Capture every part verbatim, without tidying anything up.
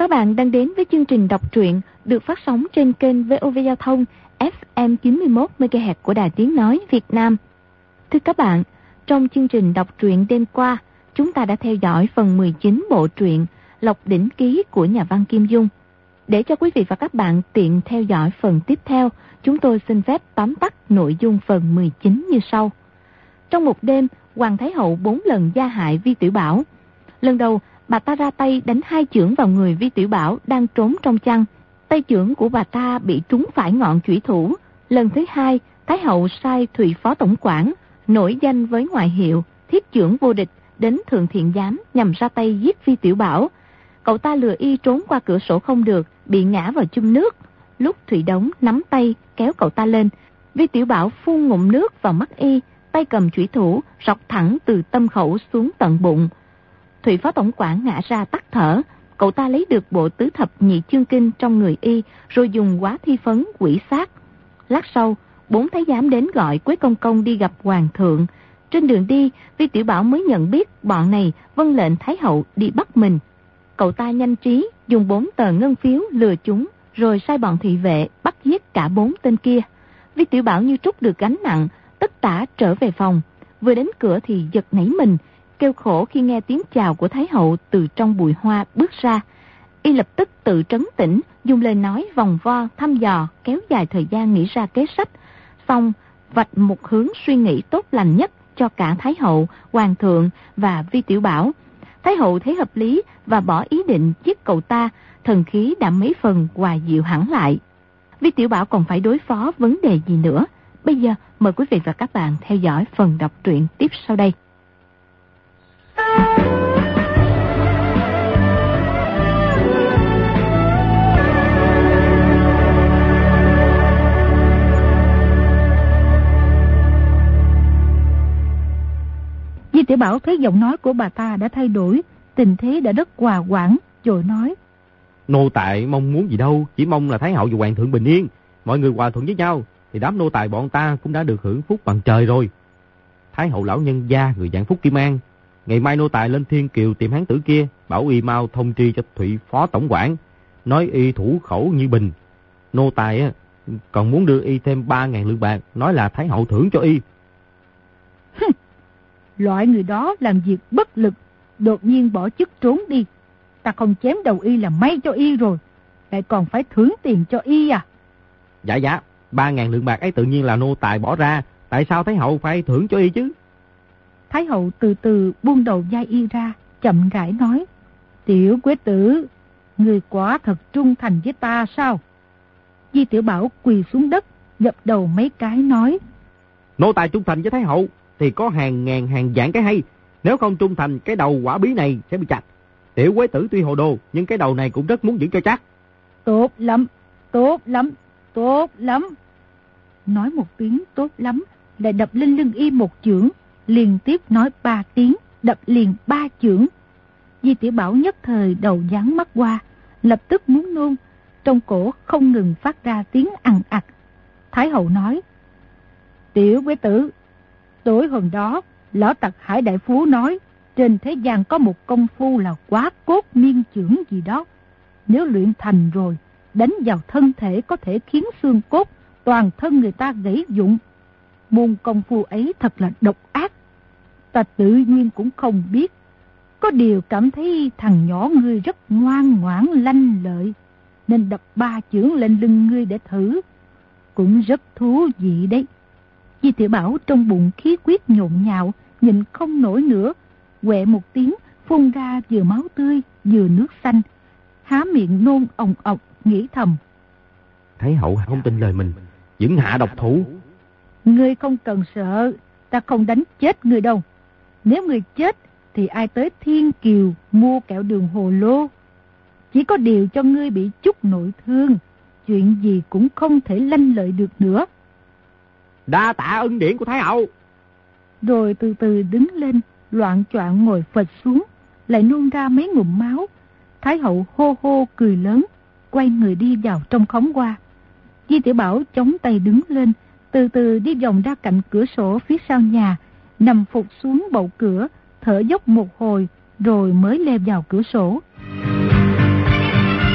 Các bạn đang đến với chương trình đọc truyện được phát sóng trên kênh vê o vê Giao thông ép em chín mươi mốt mê ga héc của Đài Tiếng Nói Việt Nam. Thưa các bạn, trong chương trình đọc truyện đêm qua, chúng ta đã theo dõi phần mười chín bộ truyện Lộc Đỉnh Ký của nhà văn Kim Dung. Để cho quý vị và các bạn tiện theo dõi phần tiếp theo, chúng tôi xin phép tóm tắt nội dung phần mười chín như sau. Trong một đêm, Hoàng Thái Hậu bốn lần gia hại Vi Tiểu Bảo. Lần đầu, bà ta ra tay đánh hai chưởng vào người Vi Tiểu Bảo đang trốn trong chăn. Tay chưởng của bà ta bị trúng phải ngọn chủy thủ. Lần thứ hai, Thái Hậu sai Thụy Phó Tổng quản, nổi danh với ngoại hiệu Thiết Chưởng Vô Địch, đến Thượng Thiện Giám nhằm ra tay giết Vi Tiểu Bảo. Cậu ta lừa y trốn qua cửa sổ không được, bị ngã vào chum nước. Lúc Thụy Đống nắm tay kéo cậu ta lên, Vi Tiểu Bảo phun ngụm nước vào mắt y, tay cầm chủy thủ rọc thẳng từ tâm khẩu xuống tận bụng. Thụy Phó Tổng quản ngã ra tắt thở. Cậu ta lấy được bộ tứ thập nhị chương kinh trong người y, rồi dùng hóa thi phấn quỷ sát. Lát sau, bốn thái giám đến gọi Quế Công Công đi gặp hoàng thượng. Trên đường đi, Vi Tiểu Bảo mới nhận biết bọn này vâng lệnh Thái Hậu đi bắt mình. Cậu ta nhanh trí dùng bốn tờ ngân phiếu lừa chúng, rồi sai bọn thị vệ bắt giết cả bốn tên kia. Vi Tiểu Bảo như trút được gánh nặng, tất tả trở về phòng. Vừa đến cửa thì giật nảy mình, kêu khổ khi nghe tiếng chào của Thái Hậu từ trong bụi hoa bước ra. Y lập tức tự trấn tĩnh, dùng lời nói vòng vo thăm dò, kéo dài thời gian nghĩ ra kế sách, xong vạch một hướng suy nghĩ tốt lành nhất cho cả Thái Hậu, Hoàng thượng và Vi Tiểu Bảo. Thái Hậu thấy hợp lý và bỏ ý định giết cậu ta, thần khí đã mấy phần hòa dịu hẳn lại. Vi Tiểu Bảo còn phải đối phó vấn đề gì nữa? Bây giờ mời quý vị và các bạn theo dõi phần đọc truyện tiếp sau đây. Vi Tiểu Bảo thấy giọng nói của bà ta đã thay đổi, tình thế đã rất hòa hoãn, rồi nói: Nô tài mong muốn gì đâu, chỉ mong là Thái Hậu và Hoàng thượng bình yên, mọi người hòa thuận với nhau, thì đám nô tài bọn ta cũng đã được hưởng phúc bằng trời rồi. Thái Hậu lão nhân gia người dạng Phúc Kim An, ngày mai nô tài lên Thiên Kiều tìm hán tử kia, bảo y mau thông tri cho Thụy Phó Tổng quản, nói y thủ khẩu như bình. Nô tài á còn muốn đưa y thêm ba ngàn lượng bạc, nói là Thái Hậu thưởng cho y. Loại người đó làm việc bất lực, đột nhiên bỏ chức trốn đi. Ta không chém đầu y là may cho y rồi, lại còn phải thưởng tiền cho y à? Dạ dạ, ba ngàn lượng bạc ấy tự nhiên là nô tài bỏ ra, tại sao Thái Hậu phải thưởng cho y chứ? Thái Hậu từ từ buông đầu vai y ra, chậm rãi nói: Tiểu Quế tử, người quả thật trung thành với ta sao? Vi Tiểu Bảo quỳ xuống đất, dập đầu mấy cái nói: Nô tài trung thành với Thái Hậu thì có hàng ngàn hàng vạn cái hay, nếu không trung thành cái đầu quả bí này sẽ bị chặt. Tiểu Quế tử tuy hồ đồ, nhưng cái đầu này cũng rất muốn giữ cho chắc. Tốt lắm, tốt lắm, tốt lắm. Nói một tiếng tốt lắm, lại đập lên lưng y một chưởng, liên tiếp nói ba tiếng, đập liền ba chưởng. Vi Tiểu Bảo nhất thời đầu dán mắt qua, lập tức muốn nôn, trong cổ không ngừng phát ra tiếng ằn ặc. Thái Hậu nói: Tiểu Quế tử, tối hôm đó lão tặc Hải đại phú nói trên thế gian có một công phu là quá cốt miên chưởng gì đó, nếu luyện thành rồi, đánh vào thân thể có thể khiến xương cốt toàn thân người ta gãy vụn. Môn công phu ấy thật là độc ác, ta tự nhiên cũng không biết. Có điều cảm thấy thằng nhỏ ngươi rất ngoan ngoãn lanh lợi, nên đập ba chưởng lên lưng ngươi để thử, cũng rất thú vị đấy. Vi Tiểu Bảo trong bụng khí huyết nhộn nhạo, nhìn không nổi nữa, quẹ một tiếng, phun ra vừa máu tươi vừa nước xanh, há miệng nôn ồng ọc, nghĩ thầm: Thái Hậu không tin lời mình, vẫn hạ độc thủ. Ngươi không cần sợ, ta không đánh chết ngươi đâu. Nếu ngươi chết thì ai tới Thiên Kiều mua kẹo đường hồ lô? Chỉ có điều cho ngươi bị chút nội thương, chuyện gì cũng không thể lanh lợi được nữa. Đa tạ ân điển của Thái Hậu. Rồi từ từ đứng lên, loạng choạng ngồi phịch xuống, lại nôn ra mấy ngụm máu. Thái Hậu hô hô cười lớn, quay người đi vào trong khóm hoa. Vi Tiểu Bảo chống tay đứng lên, từ từ đi vòng ra cạnh cửa sổ phía sau nhà, nằm phục xuống bậu cửa, thở dốc một hồi, rồi mới leo vào cửa sổ.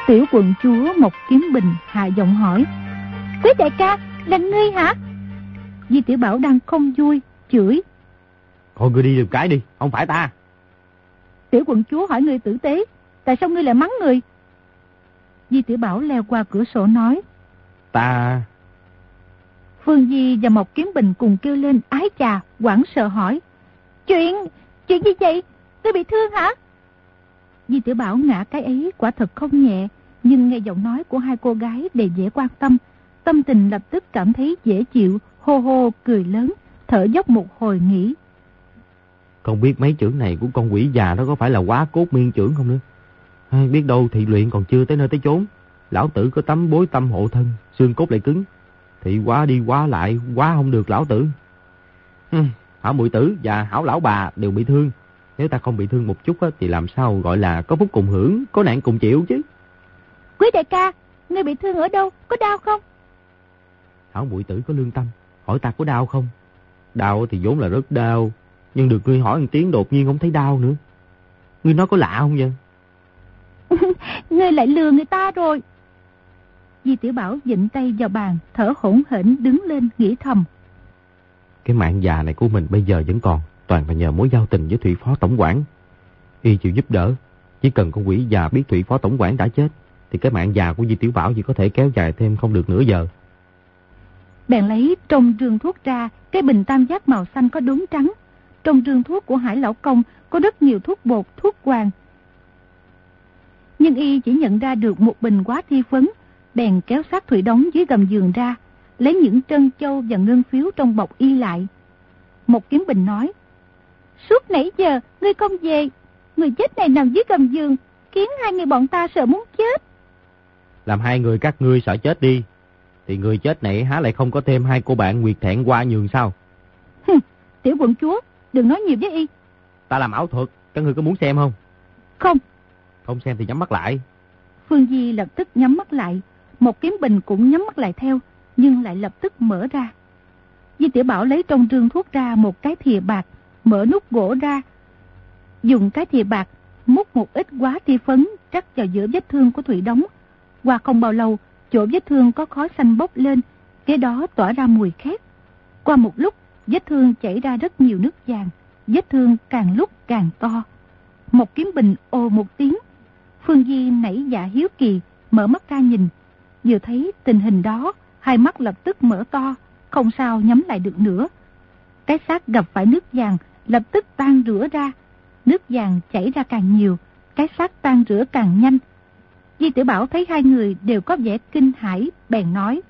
Tiểu quận chúa Mộc Kiếm Bình hạ giọng hỏi: Quý đại ca, là ngươi hả? Di Tiểu Bảo đang không vui, chửi: Thôi ngươi đi đường cái đi, không phải ta. Tiểu quận chúa hỏi ngươi tử tế, tại sao ngươi lại mắng người? Di Tiểu Bảo leo qua cửa sổ nói: Ta... Phương Di và Mộc Kiếm Bình cùng kêu lên ái chà, hoảng sợ hỏi: Chuyện, chuyện gì vậy? Ngươi bị thương hả? Di Tiểu Bảo ngã cái ấy quả thật không nhẹ, nhưng nghe giọng nói của hai cô gái đầy dễ quan tâm, tâm tình lập tức cảm thấy dễ chịu, hô hô cười lớn, thở dốc một hồi nghĩ: Không biết mấy chưởng này của con quỷ già đó có phải là quá cốt miên chưởng không nữa. Hay biết đâu thị luyện còn chưa tới nơi tới chốn. Lão tử có tấm bối tâm hộ thân, xương cốt lại cứng. Thị quá đi quá lại, quá không được lão tử. Hừm, hảo muội tử và hảo lão bà đều bị thương. Nếu ta không bị thương một chút á, thì làm sao gọi là có phúc cùng hưởng, có nạn cùng chịu chứ. Quý đại ca, ngươi bị thương ở đâu, có đau không? Hảo muội tử có lương tâm, hỏi ta có đau không? Đau thì vốn là rất đau, nhưng được ngươi hỏi một tiếng đột nhiên không thấy đau nữa. Ngươi nói có lạ không vậy? Ngươi lại lừa người ta rồi. Di Tiểu Bảo vịnh tay vào bàn, thở hổn hển đứng lên nghĩ thầm: Cái mạng già này của mình bây giờ vẫn còn, toàn là nhờ mối giao tình với Thủy Phó Tổng quản. Y chịu giúp đỡ, chỉ cần con quỷ già biết Thủy Phó Tổng quản đã chết, thì cái mạng già của Di Tiểu Bảo chỉ có thể kéo dài thêm không được nửa giờ. Bèn lấy trong rương thuốc ra cái bình tam giác màu xanh có đốm trắng. Trong rương thuốc của Hải Lão Công có rất nhiều thuốc bột, thuốc hoàng, nhưng y chỉ nhận ra được một bình quá thi phấn. Bèn kéo xác Thủy Đống dưới gầm giường ra, lấy những trân châu và ngân phiếu trong bọc y lại. Một Kiếm Bình nói: Suốt nãy giờ ngươi không về, người chết này nằm dưới gầm giường, khiến hai người bọn ta sợ muốn chết. Làm hai người các ngươi sợ chết đi, thì người chết này há lại không có thêm hai cô bạn Nguyệt Thẹn qua nhường sao? Hừ, Tiểu quận chúa, đừng nói nhiều với y. Ta làm ảo thuật, các ngươi có muốn xem không? Không. Không xem thì nhắm mắt lại. Phương Di lập tức nhắm mắt lại, Một Kiếm Bình cũng nhắm mắt lại theo, nhưng lại lập tức mở ra. Di Tiểu Bảo lấy trong rương thuốc ra một cái thìa bạc, mở nút gỗ ra, dùng cái thìa bạc múc một ít quá ti phấn trắc vào giữa vết thương của Thủy Đống. Qua không bao lâu, chỗ vết thương có khói xanh bốc lên, cái đó tỏa ra mùi khét. Qua một lúc, vết thương chảy ra rất nhiều nước vàng, vết thương càng lúc càng to. Một Kiếm Bình ồ một tiếng. Phương Di nảy dạ hiếu kỳ, mở mắt ra nhìn. Vừa thấy tình hình đó, hai mắt lập tức mở to, không sao nhắm lại được nữa. Cái xác gặp phải nước vàng, lập tức tan rửa ra. Nước vàng chảy ra càng nhiều, cái xác tan rửa càng nhanh. Di Tiểu Bảo thấy hai người đều có vẻ kinh hãi, bèn nói: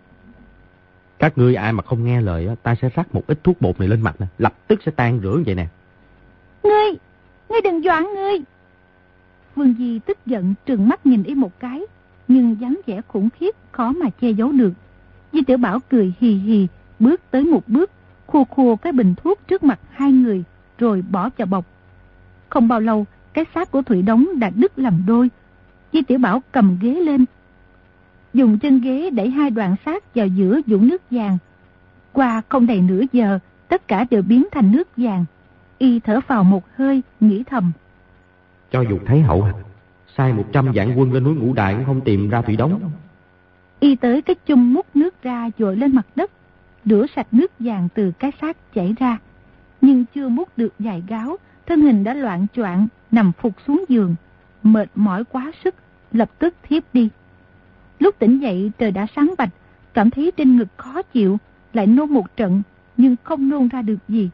Các ngươi ai mà không nghe lời, ta sẽ rắc một ít thuốc bột này lên mặt nè, lập tức sẽ tan rửa vậy nè. Ngươi, ngươi đừng dọa ngươi. Phương Di tức giận trừng mắt nhìn y một cái, nhưng dáng vẻ khủng khiếp khó mà che giấu được. Di Tiểu Bảo cười hì hì, bước tới một bước, khua khua cái bình thuốc trước mặt hai người, rồi bỏ vào bọc. Không bao lâu, cái xác của Thủy Đống đã đứt làm đôi. Di Tiểu Bảo cầm ghế lên, dùng chân ghế đẩy hai đoạn xác vào giữa vũng nước vàng. Qua không đầy nửa giờ, tất cả đều biến thành nước vàng. Y thở phào một hơi, nghĩ thầm: Cho dù Thái Hậu sai một trăm vạn quân lên núi Ngũ Đại cũng không tìm ra Thủy Đống. Y tới cái chung múc nước ra dội lên mặt đất, rửa sạch nước vàng từ cái xác chảy ra. Nhưng chưa múc được vài gáo, thân hình đã loạng choạng nằm phục xuống giường, mệt mỏi quá sức, lập tức thiếp đi. Lúc tỉnh dậy trời đã sáng bạch, cảm thấy trên ngực khó chịu, lại nôn một trận, nhưng không nôn ra được gì.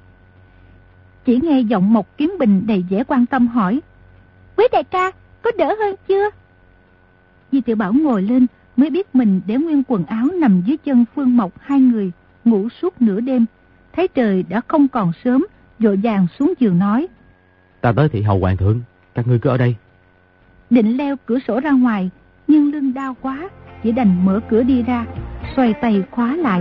Chỉ nghe giọng Mộc Kiếm Bình đầy vẻ quan tâm hỏi: Quý đại ca, có đỡ hơn chưa? Di Tiểu Bảo ngồi lên mới biết mình để nguyên quần áo nằm dưới chân Phương Mộc hai người, ngủ suốt nửa đêm. Thấy trời đã không còn sớm, vội vàng xuống giường nói: Ta tới thị hầu hoàng thượng, các ngươi cứ ở đây. Định leo cửa sổ ra ngoài, nhưng lưng đau quá, chỉ đành mở cửa đi ra, xoay tay khóa lại.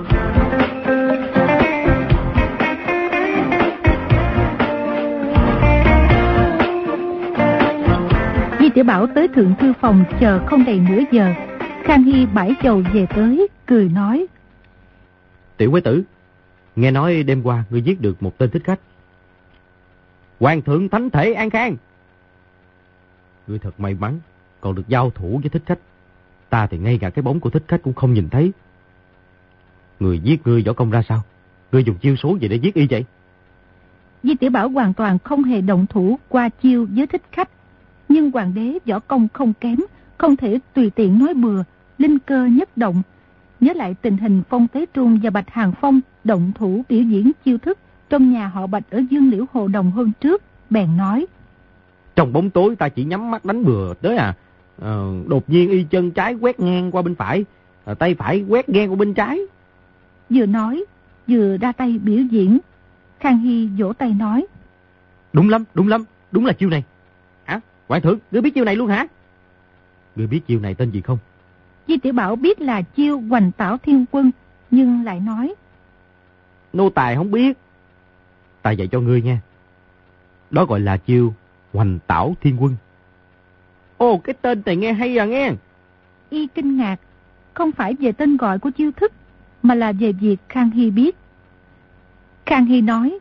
Di Tiểu Bảo tới thượng thư phòng chờ không đầy nửa giờ. Khang Hy bãi chầu về tới, cười nói: Tiểu quế tử, nghe nói đêm qua ngươi giết được một tên thích khách. Hoàng thượng thánh thể an khang. Ngươi thật may mắn, còn được giao thủ với thích khách. Ta thì ngay cả cái bóng của thích khách cũng không nhìn thấy. Người giết ngươi võ công ra sao? Ngươi dùng chiêu số gì để giết y vậy? Di Tiểu Bảo hoàn toàn không hề động thủ qua chiêu với thích khách. Nhưng hoàng đế võ công không kém, không thể tùy tiện nói bừa, linh cơ nhất động. Nhớ lại tình hình Phong Tế Trung và Bạch Hàng Phong động thủ biểu diễn chiêu thức trong nhà họ Bạch ở Dương Liễu Hồ Đồng hôm trước, bèn nói: Trong bóng tối ta chỉ nhắm mắt đánh bừa tới à, à đột nhiên y chân trái quét ngang qua bên phải, à, tay phải quét ngang qua bên trái. Vừa nói vừa ra tay biểu diễn. Khang Hy vỗ tay nói: Đúng lắm, đúng lắm, đúng là chiêu này. Hả? Hoàng thượng, ngươi biết chiêu này luôn hả? Ngươi biết chiêu này tên gì không? Di Tiểu Bảo biết là chiêu Hoành Tảo Thiên Quân, nhưng lại nói: Nô tài không biết. Ta dạy cho ngươi nha. Đó gọi là chiêu Hoành Tảo Thiên Quân. Ồ, cái tên này nghe hay à nghe. Y kinh ngạc, không phải về tên gọi của chiêu thức, mà là về việc Khang Hy biết. Khang Hy nói: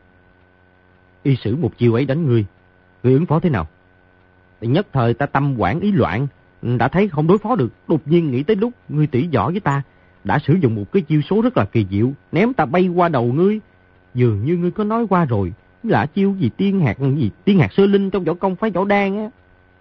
Y sử một chiêu ấy đánh ngươi, ngươi ứng phó thế nào? Nhất thời ta tâm quản ý loạn, đã thấy không đối phó được, đột nhiên nghĩ tới lúc ngươi tỉ võ với ta, đã sử dụng một cái chiêu số rất là kỳ diệu, ném ta bay qua đầu ngươi. Dường như ngươi có nói qua rồi, là chiêu gì tiên hạt gì tiên hạt sơ linh trong võ công phái võ đan á.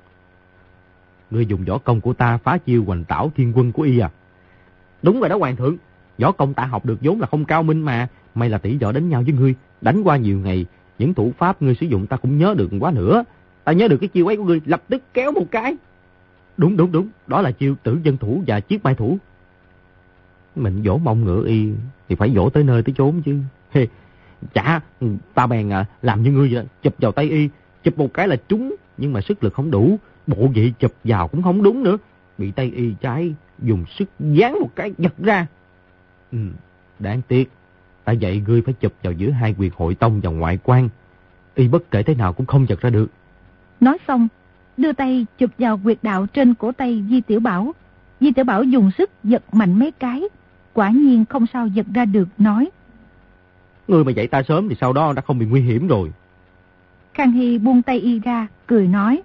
Ngươi dùng võ công của ta phá chiêu Hoành Tảo Thiên Quân của y à? Đúng rồi đó hoàng thượng, võ công ta học được vốn là không cao minh mà, may là tỷ võ đánh nhau với ngươi, đánh qua nhiều ngày, những thủ pháp ngươi sử dụng ta cũng nhớ được quá nữa. Ta nhớ được cái chiêu ấy của ngươi, lập tức kéo một cái. Đúng đúng đúng, đó là chiêu Tử Dân Thủ và Chiết Mai Thủ. Mình vỗ mông ngựa y thì phải vỗ tới nơi tới chốn chứ. Hey, chả, ta bèn à, làm như ngươi vậy, chụp vào tay y, chụp một cái là trúng, nhưng mà sức lực không đủ, bộ vậy chụp vào cũng không đúng nữa, bị tay y trái dùng sức giáng một cái giật ra. Ừ, đáng tiếc, ta dạy ngươi phải chụp vào giữa hai huyệt hội tông và ngoại quan, y bất kể thế nào cũng không giật ra được. Nói xong, đưa tay chụp vào huyệt đạo trên cổ tay Di Tiểu Bảo. Di Tiểu Bảo dùng sức giật mạnh mấy cái, quả nhiên không sao giật ra được, nói: Ngươi mà dạy ta sớm thì sau đó đã không bị nguy hiểm rồi. Khang Hy buông tay y ra, cười nói: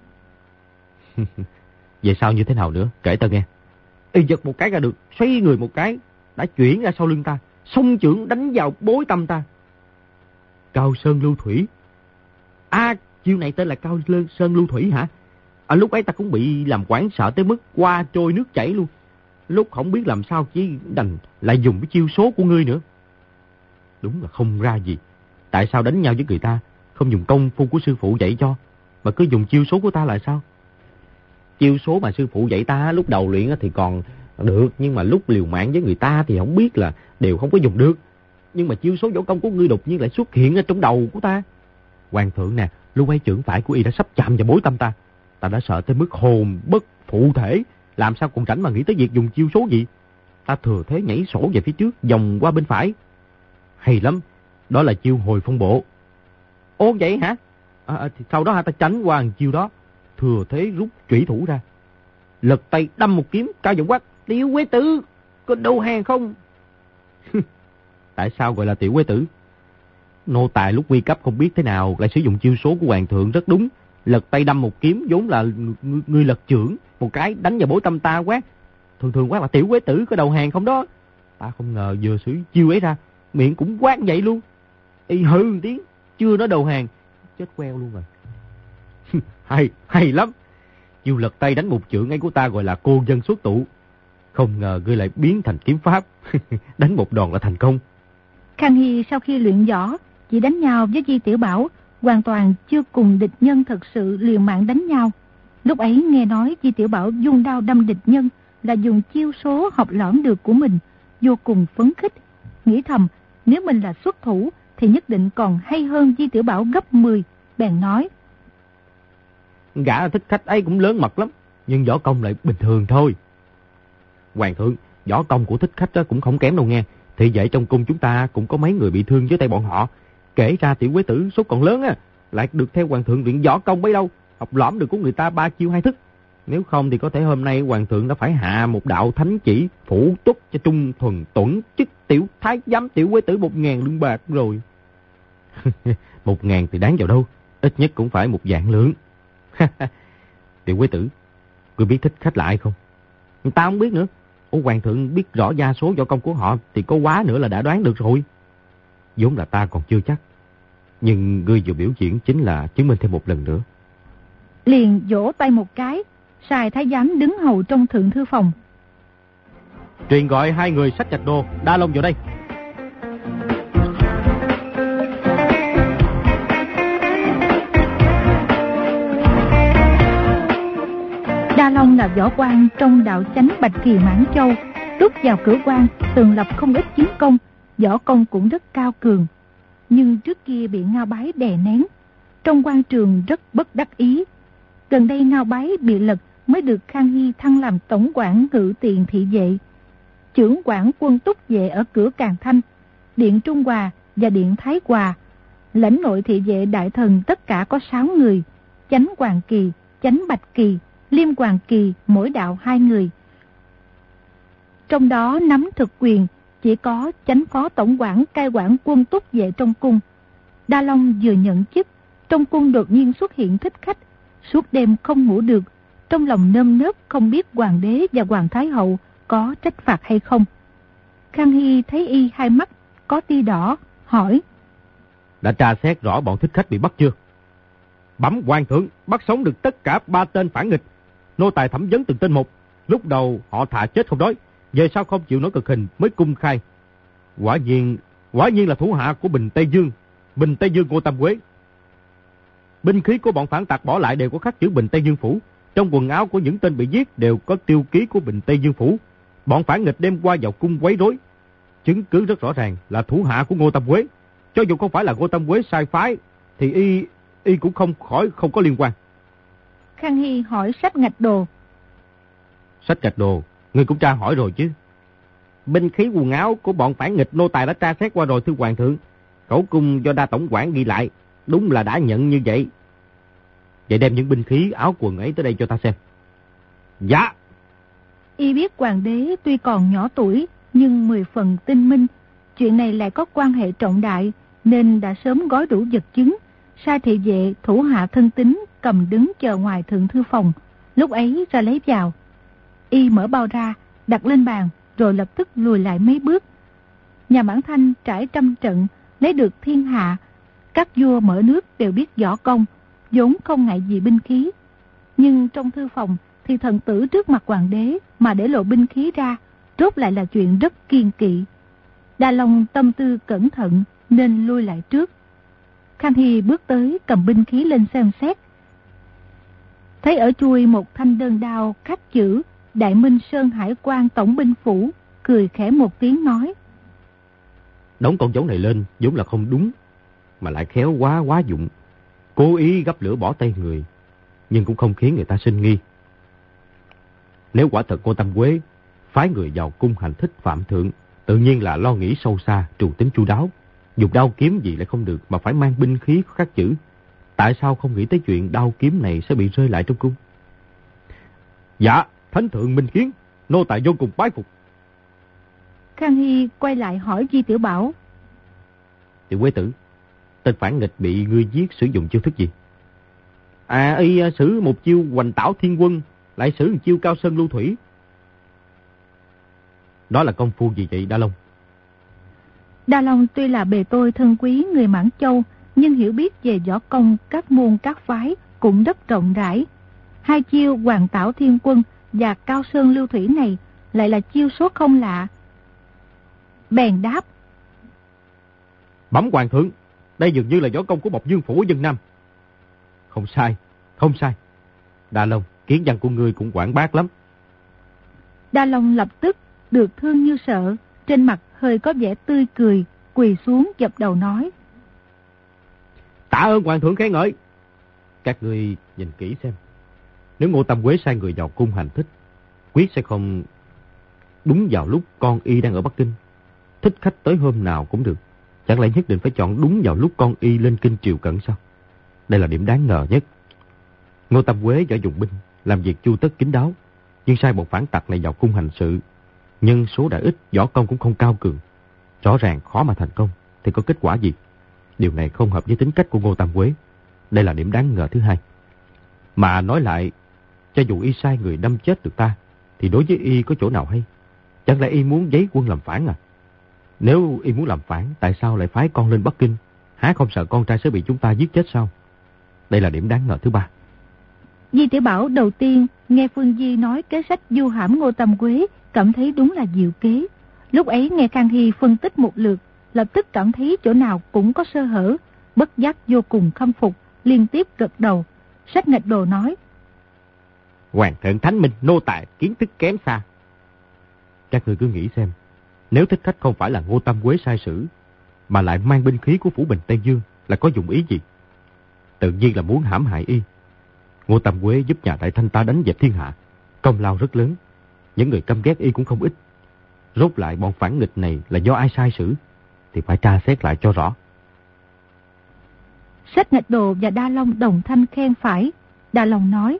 Vậy sao như thế nào nữa, kể ta nghe. Y giật một cái ra được, xoay người một cái, đã chuyển ra sau lưng ta, xông chưởng đánh vào bối tâm ta. Cao Sơn Lưu Thủy. À, chiêu này tên là Cao Sơn Lưu Thủy hả? À, lúc ấy ta cũng bị làm quảng sợ tới mức qua trôi nước chảy luôn. Lúc không biết làm sao chỉ đành lại dùng cái chiêu số của ngươi nữa. Đúng là không ra gì. Tại sao đánh nhau với người ta không dùng công phu của sư phụ dạy cho, mà cứ dùng chiêu số của ta là sao? Chiêu số mà sư phụ dạy ta lúc đầu luyện thì còn được, nhưng mà lúc liều mạng với người ta thì không biết là đều không có dùng được. Nhưng mà chiêu số võ công của ngươi đột nhiên lại xuất hiện ở trong đầu của ta. Hoàng thượng nè, lúc ấy chưởng phải của y đã sắp chạm vào bối tâm ta. Ta đã sợ tới mức hồn bất phụ thể, làm sao còn rảnh mà nghĩ tới việc dùng chiêu số gì. Ta thừa thế nhảy sổ về phía trước, vòng qua bên phải. Hay lắm, đó là chiêu Hồi Phong Bộ. Ồ vậy hả? À, thì sau đó ta tránh qua chiêu đó, thừa thế rút chủy thủ ra, lật tay đâm một kiếm, cao giọng quát: Tiểu Quế Tử, có đầu hàng không? Tại sao gọi là Tiểu Quế Tử? Nô tài lúc nguy cấp không biết thế nào lại sử dụng chiêu số của hoàng thượng rất đúng. Lật tay đâm một kiếm vốn là ngươi, ngươi lật chưởng một cái đánh vào bối tâm ta quát, thường thường quát là Tiểu Quế Tử, có đầu hàng không đó. Ta không ngờ vừa sử chiêu ấy ra, miệng cũng quát vậy luôn. Y hừ một tiếng, chưa nói đầu hàng, chết queo luôn rồi. hay, hay lắm. Chiêu lật tay đánh một chưởng ấy của ta gọi là Cô Dân Xuất Tụ. Không ngờ ngươi lại biến thành kiếm pháp, đánh một đòn là thành công. Khang Hy sau khi luyện võ, chỉ đánh nhau với Di Tiểu Bảo, hoàn toàn chưa cùng địch nhân thật sự liều mạng đánh nhau. Lúc ấy nghe nói Di Tiểu Bảo dung đao đâm địch nhân là dùng chiêu số học lõm được của mình, vô cùng phấn khích, nghĩ thầm nếu mình là xuất thủ thì nhất định còn hay hơn Di Tiểu Bảo gấp mười, bèn nói: Gã thích khách ấy cũng lớn mật lắm, nhưng võ công lại bình thường thôi. Hoàng thượng, võ công của thích khách đó cũng không kém đâu nghe. Thì vậy trong cung chúng ta cũng có mấy người bị thương dưới tay bọn họ. Kể ra Tiểu Quế Tử số còn lớn á, lại được theo hoàng thượng luyện võ công bấy đâu, học lõm được của người ta ba chiêu hai thức. Nếu không thì có thể hôm nay hoàng thượng đã phải hạ một đạo thánh chỉ phủ túc cho Trung Thuần Tuẩn chức tiểu thái giám Tiểu Quế Tử một ngàn lương bạc rồi. Một ngàn thì đáng vào đâu, ít nhất cũng phải một vạn lượng. Tiểu Quế Tử, Ngươi biết Thích Khách là ai không? Ta không biết nữa. Ủa, hoàng thượng biết rõ gia số võ công của họ thì có quá nữa là đã đoán được rồi. Vốn là ta còn chưa chắc. Nhưng ngươi vừa biểu diễn chính là chứng minh thêm một lần nữa. Liền vỗ tay một cái, sai thái giám đứng hầu trong thượng thư phòng. Truyền gọi hai người xách gạch đồ, Đa Long vào đây. Đa Long là võ quan trong đạo chánh Bạch Kỳ Mãn Châu, lúc vào cửa quan từng lập không ít chiến công, võ công cũng rất cao cường. Nhưng trước kia bị Ngao Bái đè nén, trong quan trường rất bất đắc ý. Gần đây Ngao Bái bị lật mới được Khang Hy thăng làm tổng quản ngự tiền thị vệ, trưởng quản quân túc vệ ở cửa Càn Thanh, điện Trung Hòa và điện Thái Hòa. Lãnh nội thị vệ đại thần tất cả có sáu người, chánh Hoàng Kỳ, chánh Bạch Kỳ, Liêm Hoàng Kỳ mỗi đạo hai người. Trong đó nắm thực quyền chỉ có chánh phó tổng quản cai quản quân túc vệ trong cung. Đa Long vừa nhận chức, trong cung đột nhiên xuất hiện Thích Khách, suốt đêm không ngủ được, trong lòng nơm nớp không biết hoàng đế và hoàng thái hậu có trách phạt hay không. Khang Hy thấy y hai mắt có tia đỏ, hỏi: Đã tra xét rõ bọn Thích Khách bị bắt chưa? Bẩm hoàng thượng, bắt sống được tất cả ba tên phản nghịch. Nô tài thẩm vấn từng tên một. Lúc đầu họ thà chết không đói, về sau không chịu nổi cực hình mới cung khai. Quả nhiên, quả nhiên là thủ hạ của Bình Tây Dương, Bình Tây Dương Ngô Tam Quế. Binh khí của bọn phản tặc bỏ lại đều có khắc chữ Bình Tây Dương Phủ. Trong quần áo của những tên bị giết đều có tiêu ký của Bình Tây Dương Phủ. Bọn phản nghịch đem qua vào cung quấy rối, chứng cứ rất rõ ràng là thủ hạ của Ngô Tam Quế. Cho dù không phải là Ngô Tam Quế sai phái thì y y cũng không khỏi không có liên quan. Khang Hy hỏi sách ngạch đồ. Sách gạch đồ, ngươi cũng tra hỏi rồi chứ? Binh khí quần áo của bọn phản nghịch nô tài đã tra xét qua rồi thưa hoàng thượng. Khẩu cung do đa tổng quản ghi lại, đúng là đã nhận như vậy. Vậy đem những binh khí áo quần ấy tới đây cho ta xem. Dạ. Y biết hoàng đế tuy còn nhỏ tuổi nhưng mười phần tinh minh, chuyện này lại có quan hệ trọng đại nên đã sớm gói đủ vật chứng, sai thị vệ thủ hạ thân tín cầm đứng chờ ngoài thượng thư phòng, lúc ấy ra lấy vào. Y mở bao ra, đặt lên bàn rồi lập tức lùi lại mấy bước. Nhà Mãn Thanh trải trăm trận, lấy được thiên hạ, các vua mở nước đều biết võ công, vốn không ngại gì binh khí. Nhưng trong thư phòng thì thần tử trước mặt hoàng đế mà để lộ binh khí ra, rốt lại là chuyện rất kiêng kỵ. Đa Long tâm tư cẩn thận nên lui lại trước. Khang Hy bước tới cầm binh khí lên xem xét. Thấy ở chuôi một thanh đơn đao khắc chữ Đại Minh Sơn Hải Quan Tổng binh phủ, cười khẽ một tiếng nói: Đóng con dấu này lên vốn là không đúng, mà lại khéo quá quá dụng, cố ý gấp lửa bỏ tay người, nhưng cũng không khiến người ta sinh nghi. Nếu quả thật Ngô Tam Quế phái người vào cung hành thích phạm thượng, tự nhiên là lo nghĩ sâu xa, trù tính chu đáo. Dùng đao kiếm gì lại không được mà phải mang binh khí khắc chữ. Tại sao không nghĩ tới chuyện đao kiếm này sẽ bị rơi lại trong cung? Dạ, thánh thượng minh kiến, nô tài vô cùng bái phục. Khang Hy quay lại hỏi Di Tiểu Bảo: Tiểu Quế tử, tên phản nghịch bị ngươi giết sử dụng chiêu thức gì? À, y sử một chiêu Hoành Tảo Thiên Quân, lại sử một chiêu Cao Sơn Lưu Thủy. Đó là công phu gì vậy Đa Long? Đa Long tuy là bề tôi thân quý người Mãn Châu, nhưng hiểu biết về võ công các môn các phái cũng rất rộng rãi. Hai chiêu Hoành Tảo Thiên Quân và Cao Sơn Lưu Thủy này lại là chiêu số không lạ. Bèn đáp: Bẩm hoàng thượng, đây dường như là võ công của Bộc Dương phủ ở Vân Nam. Không sai, không sai. Đa Long, kiến văn của ngươi cũng quảng bác lắm. Đa Long lập tức được thương như sợ, trên mặt hơi có vẻ tươi cười, quỳ xuống dập đầu nói: Tạ ơn hoàng thượng khen ngợi. Các ngươi nhìn kỹ xem, nếu Ngô Tam Quế sai người vào cung hành thích, quyết sẽ không đúng vào lúc con y đang ở Bắc Kinh. Thích khách tới hôm nào cũng được, chẳng lẽ nhất định phải chọn đúng vào lúc con y lên kinh triều cận sao? Đây là điểm đáng ngờ nhất. Ngô Tam Quế võ dụng binh, làm việc chu tất kín đáo, nhưng sai một phản tặc này vào cung hành sự, nhân số đã ít, võ công cũng không cao cường, rõ ràng khó mà thành công, thì có kết quả gì? Điều này không hợp với tính cách của Ngô Tam Quế. Đây là điểm đáng ngờ thứ hai. Mà nói lại, Cho dù y sai người đâm chết được ta, thì đối với y có chỗ nào hay? Chẳng lẽ y muốn giấy quân làm phản à? Nếu y muốn làm phản, tại sao lại phái con lên Bắc Kinh? Há không sợ con trai sẽ bị chúng ta giết chết sao? Đây là điểm đáng ngờ thứ ba. Di Tiểu Bảo đầu tiên nghe Phương Di nói kế sách du hãm Ngô Tam Quế, cảm thấy đúng là diệu kế. Lúc ấy nghe Khang Hy phân tích một lượt, lập tức cảm thấy chỗ nào cũng có sơ hở, bất giác vô cùng khâm phục, liên tiếp gật đầu. Sách Nghịch Đồ nói: Hoàng thượng thánh minh, nô tài kiến thức kém xa. Các người cứ nghĩ xem, nếu Thích Khách không phải là Ngô Tam Quế sai sử, mà lại mang binh khí của phủ Bình Tây Dương, là có dụng ý gì? Tự nhiên là muốn hãm hại y. Ngô Tam Quế giúp nhà Đại Thanh ta đánh dẹp thiên hạ, công lao rất lớn. Những người căm ghét y cũng không ít. Rốt lại bọn phản nghịch này là do ai sai sử, thì phải tra xét lại cho rõ. Sách Nghịch Đồ và Đa Long đồng thanh khen phải. Đa Long nói: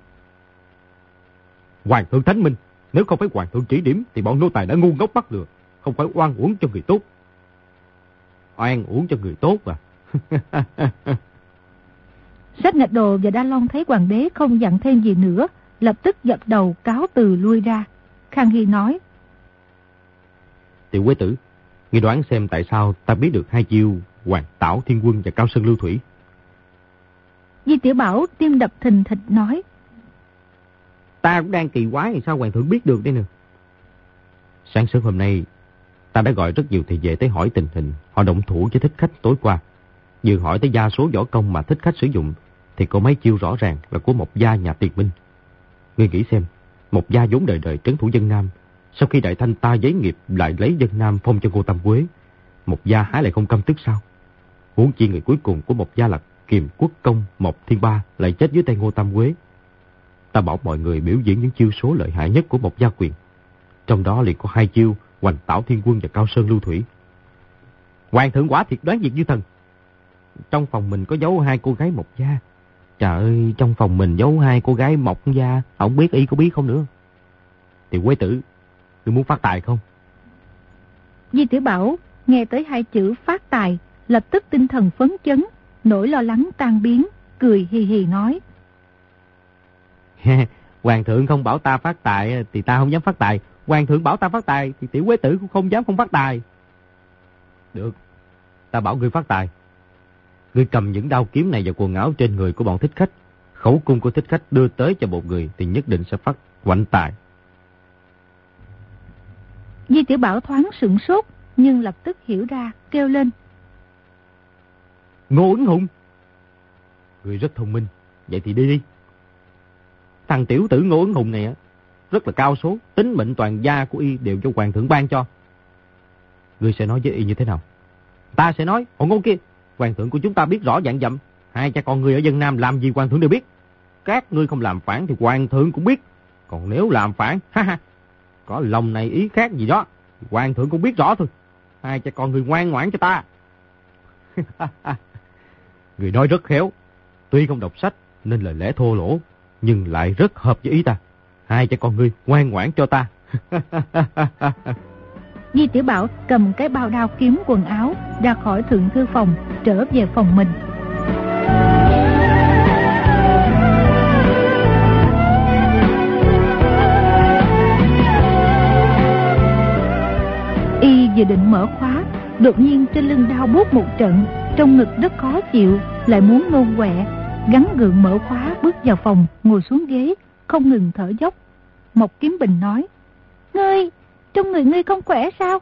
Hoàng thượng thánh minh, nếu không phải hoàng thượng chỉ điểm, thì bọn nô tài đã ngu ngốc bắt lừa, không phải oan uổng cho người tốt. Oan uổng cho người tốt à? Sách Nghịch Đồ và Đa Long thấy hoàng đế không dặn thêm gì nữa, lập tức dập đầu cáo từ lui ra. Khang Hy nói: Tiểu Quế tử, ngươi đoán xem tại sao ta biết được hai chiêu Hoàng Tảo Thiên Quân và Cao Sơn Lưu Thủy? Di Tiểu Bảo tim đập thình thịch nói: Ta cũng đang kỳ quái sao hoàng thượng biết được đây nè. Sáng sớm hôm nay, ta đã gọi rất nhiều thầy vệ tới hỏi tình hình họ động thủ với Thích Khách tối qua. Vừa hỏi tới gia số võ công mà Thích Khách sử dụng, thì có mấy chiêu rõ ràng là của một gia nhà Tiền Minh. Ngươi nghĩ xem, một gia vốn đời đời trấn thủ dân Nam, sau khi Đại Thanh ta giấy nghiệp lại lấy dân Nam phong cho Ngô Tam Quế, một gia há lại không căm tức sao? Huống chi người cuối cùng của một gia là Kiềm Quốc Công Mộc Thiên Ba lại chết dưới tay Ngô Tam Quế. Ta bảo mọi người biểu diễn những chiêu số lợi hại nhất của một gia quyền. Trong đó liền có hai chiêu Hoành Tảo Thiên Quân và Cao Sơn Lưu Thủy. Hoàng thượng quả thiệt đoán việc như thần. Trong phòng mình có giấu hai cô gái Mộc gia. Trời ơi, trong phòng mình giấu hai cô gái Mộc gia, không biết y có biết không nữa. Thì Quế tử, ngươi muốn phát tài không? Di Tiểu Bảo nghe tới hai chữ phát tài, lập tức tinh thần phấn chấn, nỗi lo lắng tan biến, cười hì hì nói: Hoàng thượng không bảo ta phát tài thì ta không dám phát tài. Hoàng thượng bảo ta phát tài thì tiểu Quế tử cũng không dám không phát tài. Được, ta bảo ngươi phát tài. Ngươi cầm những đao kiếm này và quần áo trên người của bọn Thích Khách, khẩu cung của Thích Khách đưa tới cho một người thì nhất định sẽ phát oanh tài. Di Tiểu Bảo thoáng sửng sốt, nhưng lập tức hiểu ra, kêu lên: Ngô Ứng Hùng, ngươi rất thông minh, vậy thì đi đi. Thằng tiểu tử Ngô Ứng Hùng này á, rất là cao số, tính mệnh toàn gia của y đều cho hoàng thượng ban cho. Ngươi sẽ nói với y như thế nào? Ta sẽ nói: Ồ Ngô kia, hoàng thượng của chúng ta biết rõ dạng dặm, hai cha con ngươi ở dân Nam làm gì hoàng thượng đều biết. Các ngươi không làm phản thì hoàng thượng cũng biết. Còn nếu làm phản, ha ha, có lòng này ý khác gì đó, hoàng thượng cũng biết rõ thôi. Hai cha con ngươi ngoan ngoãn cho ta. Người nói rất khéo, tuy không đọc sách nên lời lẽ thô lỗ, nhưng lại rất hợp với ý ta. Hai cha con ngươi ngoan ngoãn cho ta. Di Tiểu Bảo cầm cái bao đao kiếm quần áo ra khỏi thượng thư phòng, trở về phòng mình. Y vừa định mở khóa, đột nhiên trên lưng đau buốt một trận, trong ngực rất khó chịu, lại muốn nôn quẹ, gắng gượng mở khóa bước vào phòng, ngồi xuống ghế, không ngừng thở dốc. Mộc Kiếm Bình nói: Ngươi, trong người ngươi không khỏe sao?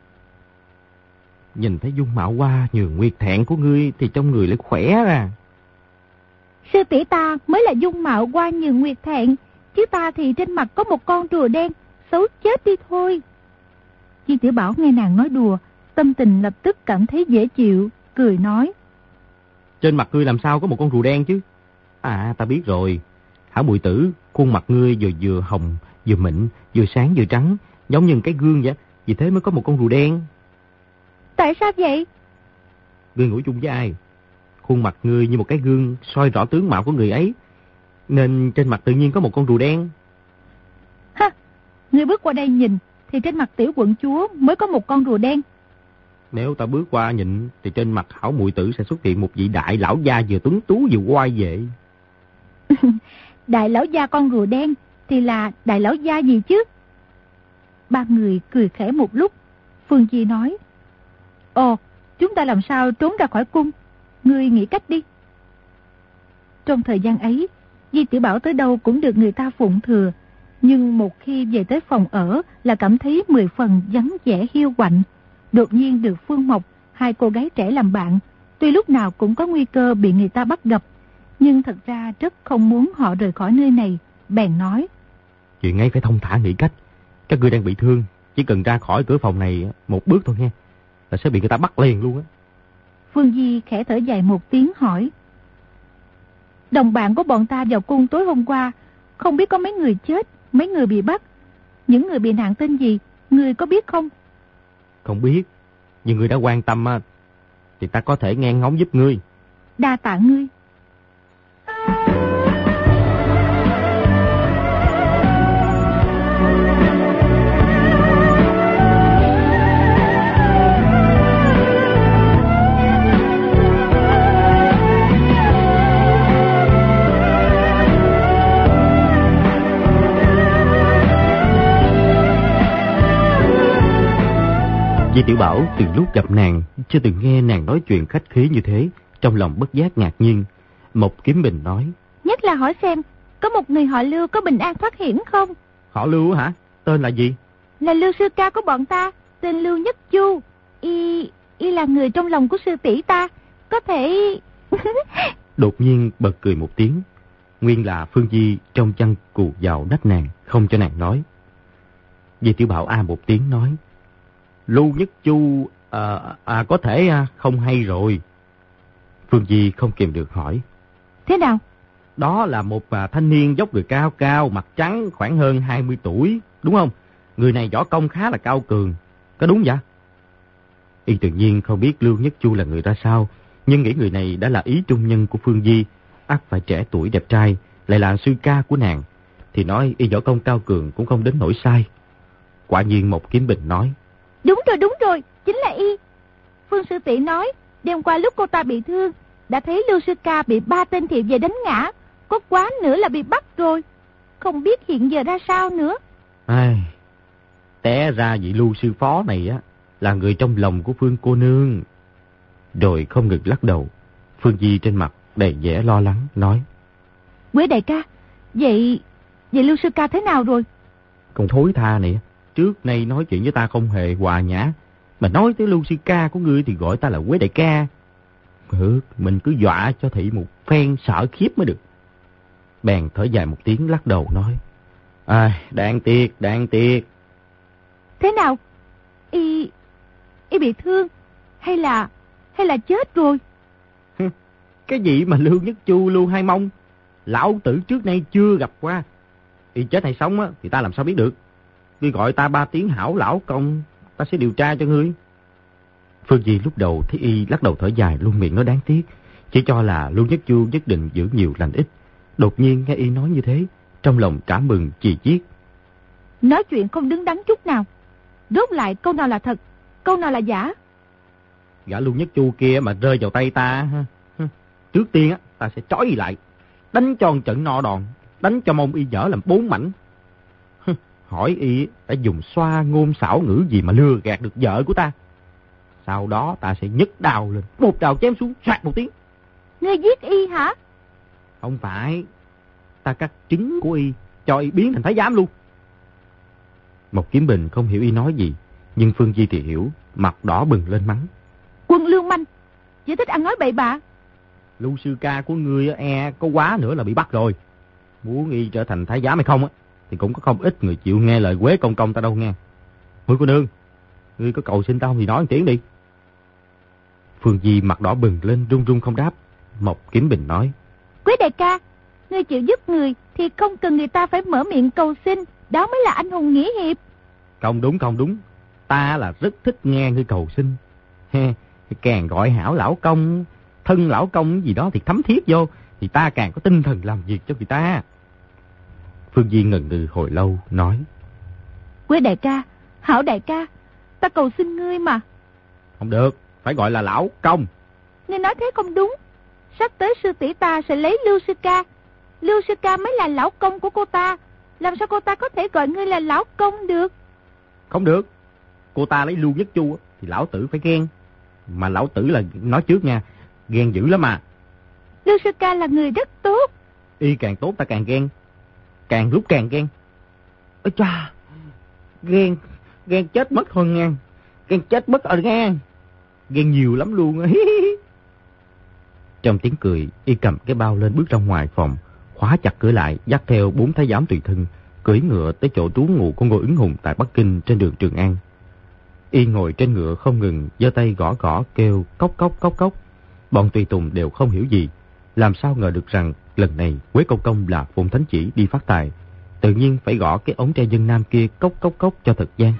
Nhìn thấy dung mạo hoa nhường nguyệt thẹn của ngươi thì trong người lại khỏe ra. Sư tỷ ta mới là dung mạo hoa nhường nguyệt thẹn, chứ ta thì trên mặt có một con rùa đen, xấu chết đi thôi. Di Tiểu Bảo nghe nàng nói đùa, tâm tình lập tức cảm thấy dễ chịu, cười nói: Trên mặt ngươi làm sao có một con rùa đen chứ? À, ta biết rồi. Hảo muội tử, khuôn mặt ngươi vừa vừa hồng, vừa mịn, vừa sáng vừa trắng, giống như cái gương vậy, vì thế mới có một con rùa đen. Tại sao vậy? Ngươi ngủ chung với ai? Khuôn mặt ngươi như một cái gương soi rõ tướng mạo của người ấy, nên trên mặt tự nhiên có một con rùa đen. Ha, ngươi bước qua đây nhìn thì trên mặt tiểu quận chúa mới có một con rùa đen. Nếu ta bước qua nhìn thì trên mặt hảo muội tử sẽ xuất hiện một vị đại lão gia vừa tuấn tú vừa oai vệ. đại lão gia con rùa đen thì là đại lão gia gì chứ? Ba người cười khẽ một lúc. Phương Di nói: Ồ, chúng ta làm sao trốn ra khỏi cung? Ngươi nghĩ cách đi. Trong thời gian ấy, Di Tiểu Bảo tới đâu cũng được người ta phụng thừa. Nhưng một khi về tới phòng ở là cảm thấy mười phần vắng vẻ hiu quạnh. Đột nhiên được Phương Mộc, hai cô gái trẻ làm bạn, tuy lúc nào cũng có nguy cơ bị người ta bắt gặp, nhưng thật ra rất không muốn họ rời khỏi nơi này. Bèn nói: Chuyện ngay phải thông thả nghĩ cách. Các ngươi đang bị thương, chỉ cần ra khỏi cửa phòng này một bước thôi nghe, là sẽ bị người ta bắt liền luôn á. Phương Di khẽ thở dài một tiếng hỏi: Đồng bạn của bọn ta vào cung tối hôm qua, không biết có mấy người chết, mấy người bị bắt. Những người bị nạn tên gì, ngươi có biết không? Không biết, nhưng ngươi đã quan tâm thì ta có thể nghe ngóng giúp ngươi. Đa tạ ngươi. Di Tiểu Bảo từ lúc gặp nàng chưa từng nghe nàng nói chuyện khách khí như thế, trong lòng bất giác ngạc nhiên. Mộc Kiếm Bình nói: Nhất là hỏi xem có một người họ Lưu có bình an thoát hiểm không? Họ Lưu hả? Tên là gì? Là Lưu sư ca của bọn ta, tên Lưu Nhất Chu. Y y là người trong lòng của sư tỷ ta, có thể. Đột nhiên bật cười một tiếng. Nguyên là Phương Di trong chăn cù vào đách nàng, không cho nàng nói. Di Tiểu Bảo a một tiếng nói: Lưu Nhất Chu à, à, có thể à, không hay rồi. Phương Di không kìm được hỏi: Thế nào? Đó là một à, thanh niên dốc người cao cao, mặt trắng, khoảng hơn hai mươi tuổi, đúng không? Người này võ công khá là cao cường, có đúng vậy? Y tự nhiên không biết Lưu Nhất Chu là người ra sao, nhưng nghĩ người này đã là ý trung nhân của Phương Di, ắt phải trẻ tuổi đẹp trai, lại là sư ca của nàng, thì nói y võ công cao cường cũng không đến nỗi sai. Quả nhiên Mộc Kiếm Bình nói: Đúng rồi, đúng rồi, chính là y. Phương sư tỷ nói, đêm qua lúc cô ta bị thương, đã thấy Lưu sư ca bị ba tên thiệp về đánh ngã, có quá nữa là bị bắt rồi. Không biết hiện giờ ra sao nữa. Ai, té ra vị Lưu sư phó này á là người trong lòng của Phương cô nương. Rồi không ngừng lắc đầu. Phương Di trên mặt đầy vẻ lo lắng nói: Quế đại ca, vậy vậy Lưu sư ca thế nào rồi? Con thối tha này, trước nay nói chuyện với ta không hề hòa nhã, mà nói tới Lưu sư ca của ngươi thì gọi ta là Quế đại ca. Ừ, mình cứ dọa cho thị một phen sợ khiếp mới được. Bèn thở dài một tiếng lắc đầu nói: À, đáng tiếc, đáng tiếc. Thế nào? Y y bị thương hay là hay là chết rồi? Cái gì mà Lưu Nhất Chu, Lưu Hai Mông, lão tử trước nay chưa gặp qua. Y chết hay sống á thì ta làm sao biết được. Ngươi gọi ta ba tiếng hảo lão công, ta sẽ điều tra cho ngươi. Phương Di lúc đầu thấy y lắc đầu thở dài, luôn miệng nói đáng tiếc, chỉ cho là Lưu Nhất Chu nhất định giữ nhiều lành ít. Đột nhiên nghe y nói như thế, trong lòng cảm mừng chì chiết. Nói chuyện không đứng đắn chút nào. Rốt lại câu nào là thật, câu nào là giả? Gã Lưu Nhất Chu kia mà rơi vào tay ta, trước tiên á ta sẽ trói y lại, đánh cho một trận no đòn, đánh cho mông y dở làm bốn mảnh. Hỏi y đã dùng xoa ngôn xảo ngữ gì mà lừa gạt được vợ của ta. Sau đó ta sẽ nhấc đao lên, một đao chém xuống, soạt một tiếng. Ngươi giết y hả? Không phải, ta cắt trứng của y, cho y biến thành thái giám luôn. Mộc Kiếm Bình không hiểu y nói gì, nhưng Phương Di thì hiểu, mặt đỏ bừng lên mắng: Quân lương manh, chỉ thích ăn nói bậy bạ. Lưu sư ca của ngươi e có quá nữa là bị bắt rồi. Muốn y trở thành thái giám hay không á, thì cũng có không ít người chịu nghe lời Quế công công ta đâu nghe. Ngươi cô nương, ngươi có cầu xin tao thì nói một tiếng đi. Phương Di mặt đỏ bừng lên, run run không đáp. Mộc Kiếm Bình nói: Quế đại ca, ngươi chịu giúp người thì không cần người ta phải mở miệng cầu xin, đó mới là anh hùng nghĩa hiệp. Không đúng, không đúng, ta là rất thích nghe ngươi cầu xin. He, càng gọi hảo lão công, thân lão công gì đó thì thấm thiết vô, thì ta càng có tinh thần làm việc cho người ta. Phương Di ngần ngừ hồi lâu nói: Quế đại ca, hảo đại ca, ta cầu xin ngươi mà. Không được, phải gọi là lão công. Ngươi nói thế không đúng. Sắp tới sư tỷ ta sẽ lấy Lưu sư ca, Lưu sư ca mới là lão công của cô ta. Làm sao cô ta có thể gọi ngươi là lão công được? Không được. Cô ta lấy Lưu Nhất Chu thì lão tử phải ghen. Mà lão tử là nói trước nha, ghen dữ lắm mà. Lưu sư ca là người rất tốt. Y càng tốt ta càng ghen. Càng lúc càng ghen. Ôi cha, ghen, ghen chết mất thôi nha. Ghen chết mất rồi nha. Ghen nhiều lắm luôn. Trong tiếng cười, Y cầm cái bao lên bước ra ngoài phòng, khóa chặt cửa lại, dắt theo bốn thái giám tùy thân, cưỡi ngựa tới chỗ trú ngụ của Ngô Ứng Hùng tại Bắc Kinh trên đường Trường An. Y ngồi trên ngựa không ngừng, giơ tay gõ gõ kêu cốc cốc cốc cốc. Bọn tùy tùng đều không hiểu gì, làm sao ngờ được rằng lần này Quế Công Công là Phụng Thánh Chỉ đi phát tài, tự nhiên phải gõ cái ống tre dân nam kia cốc cốc cốc cho thật gian.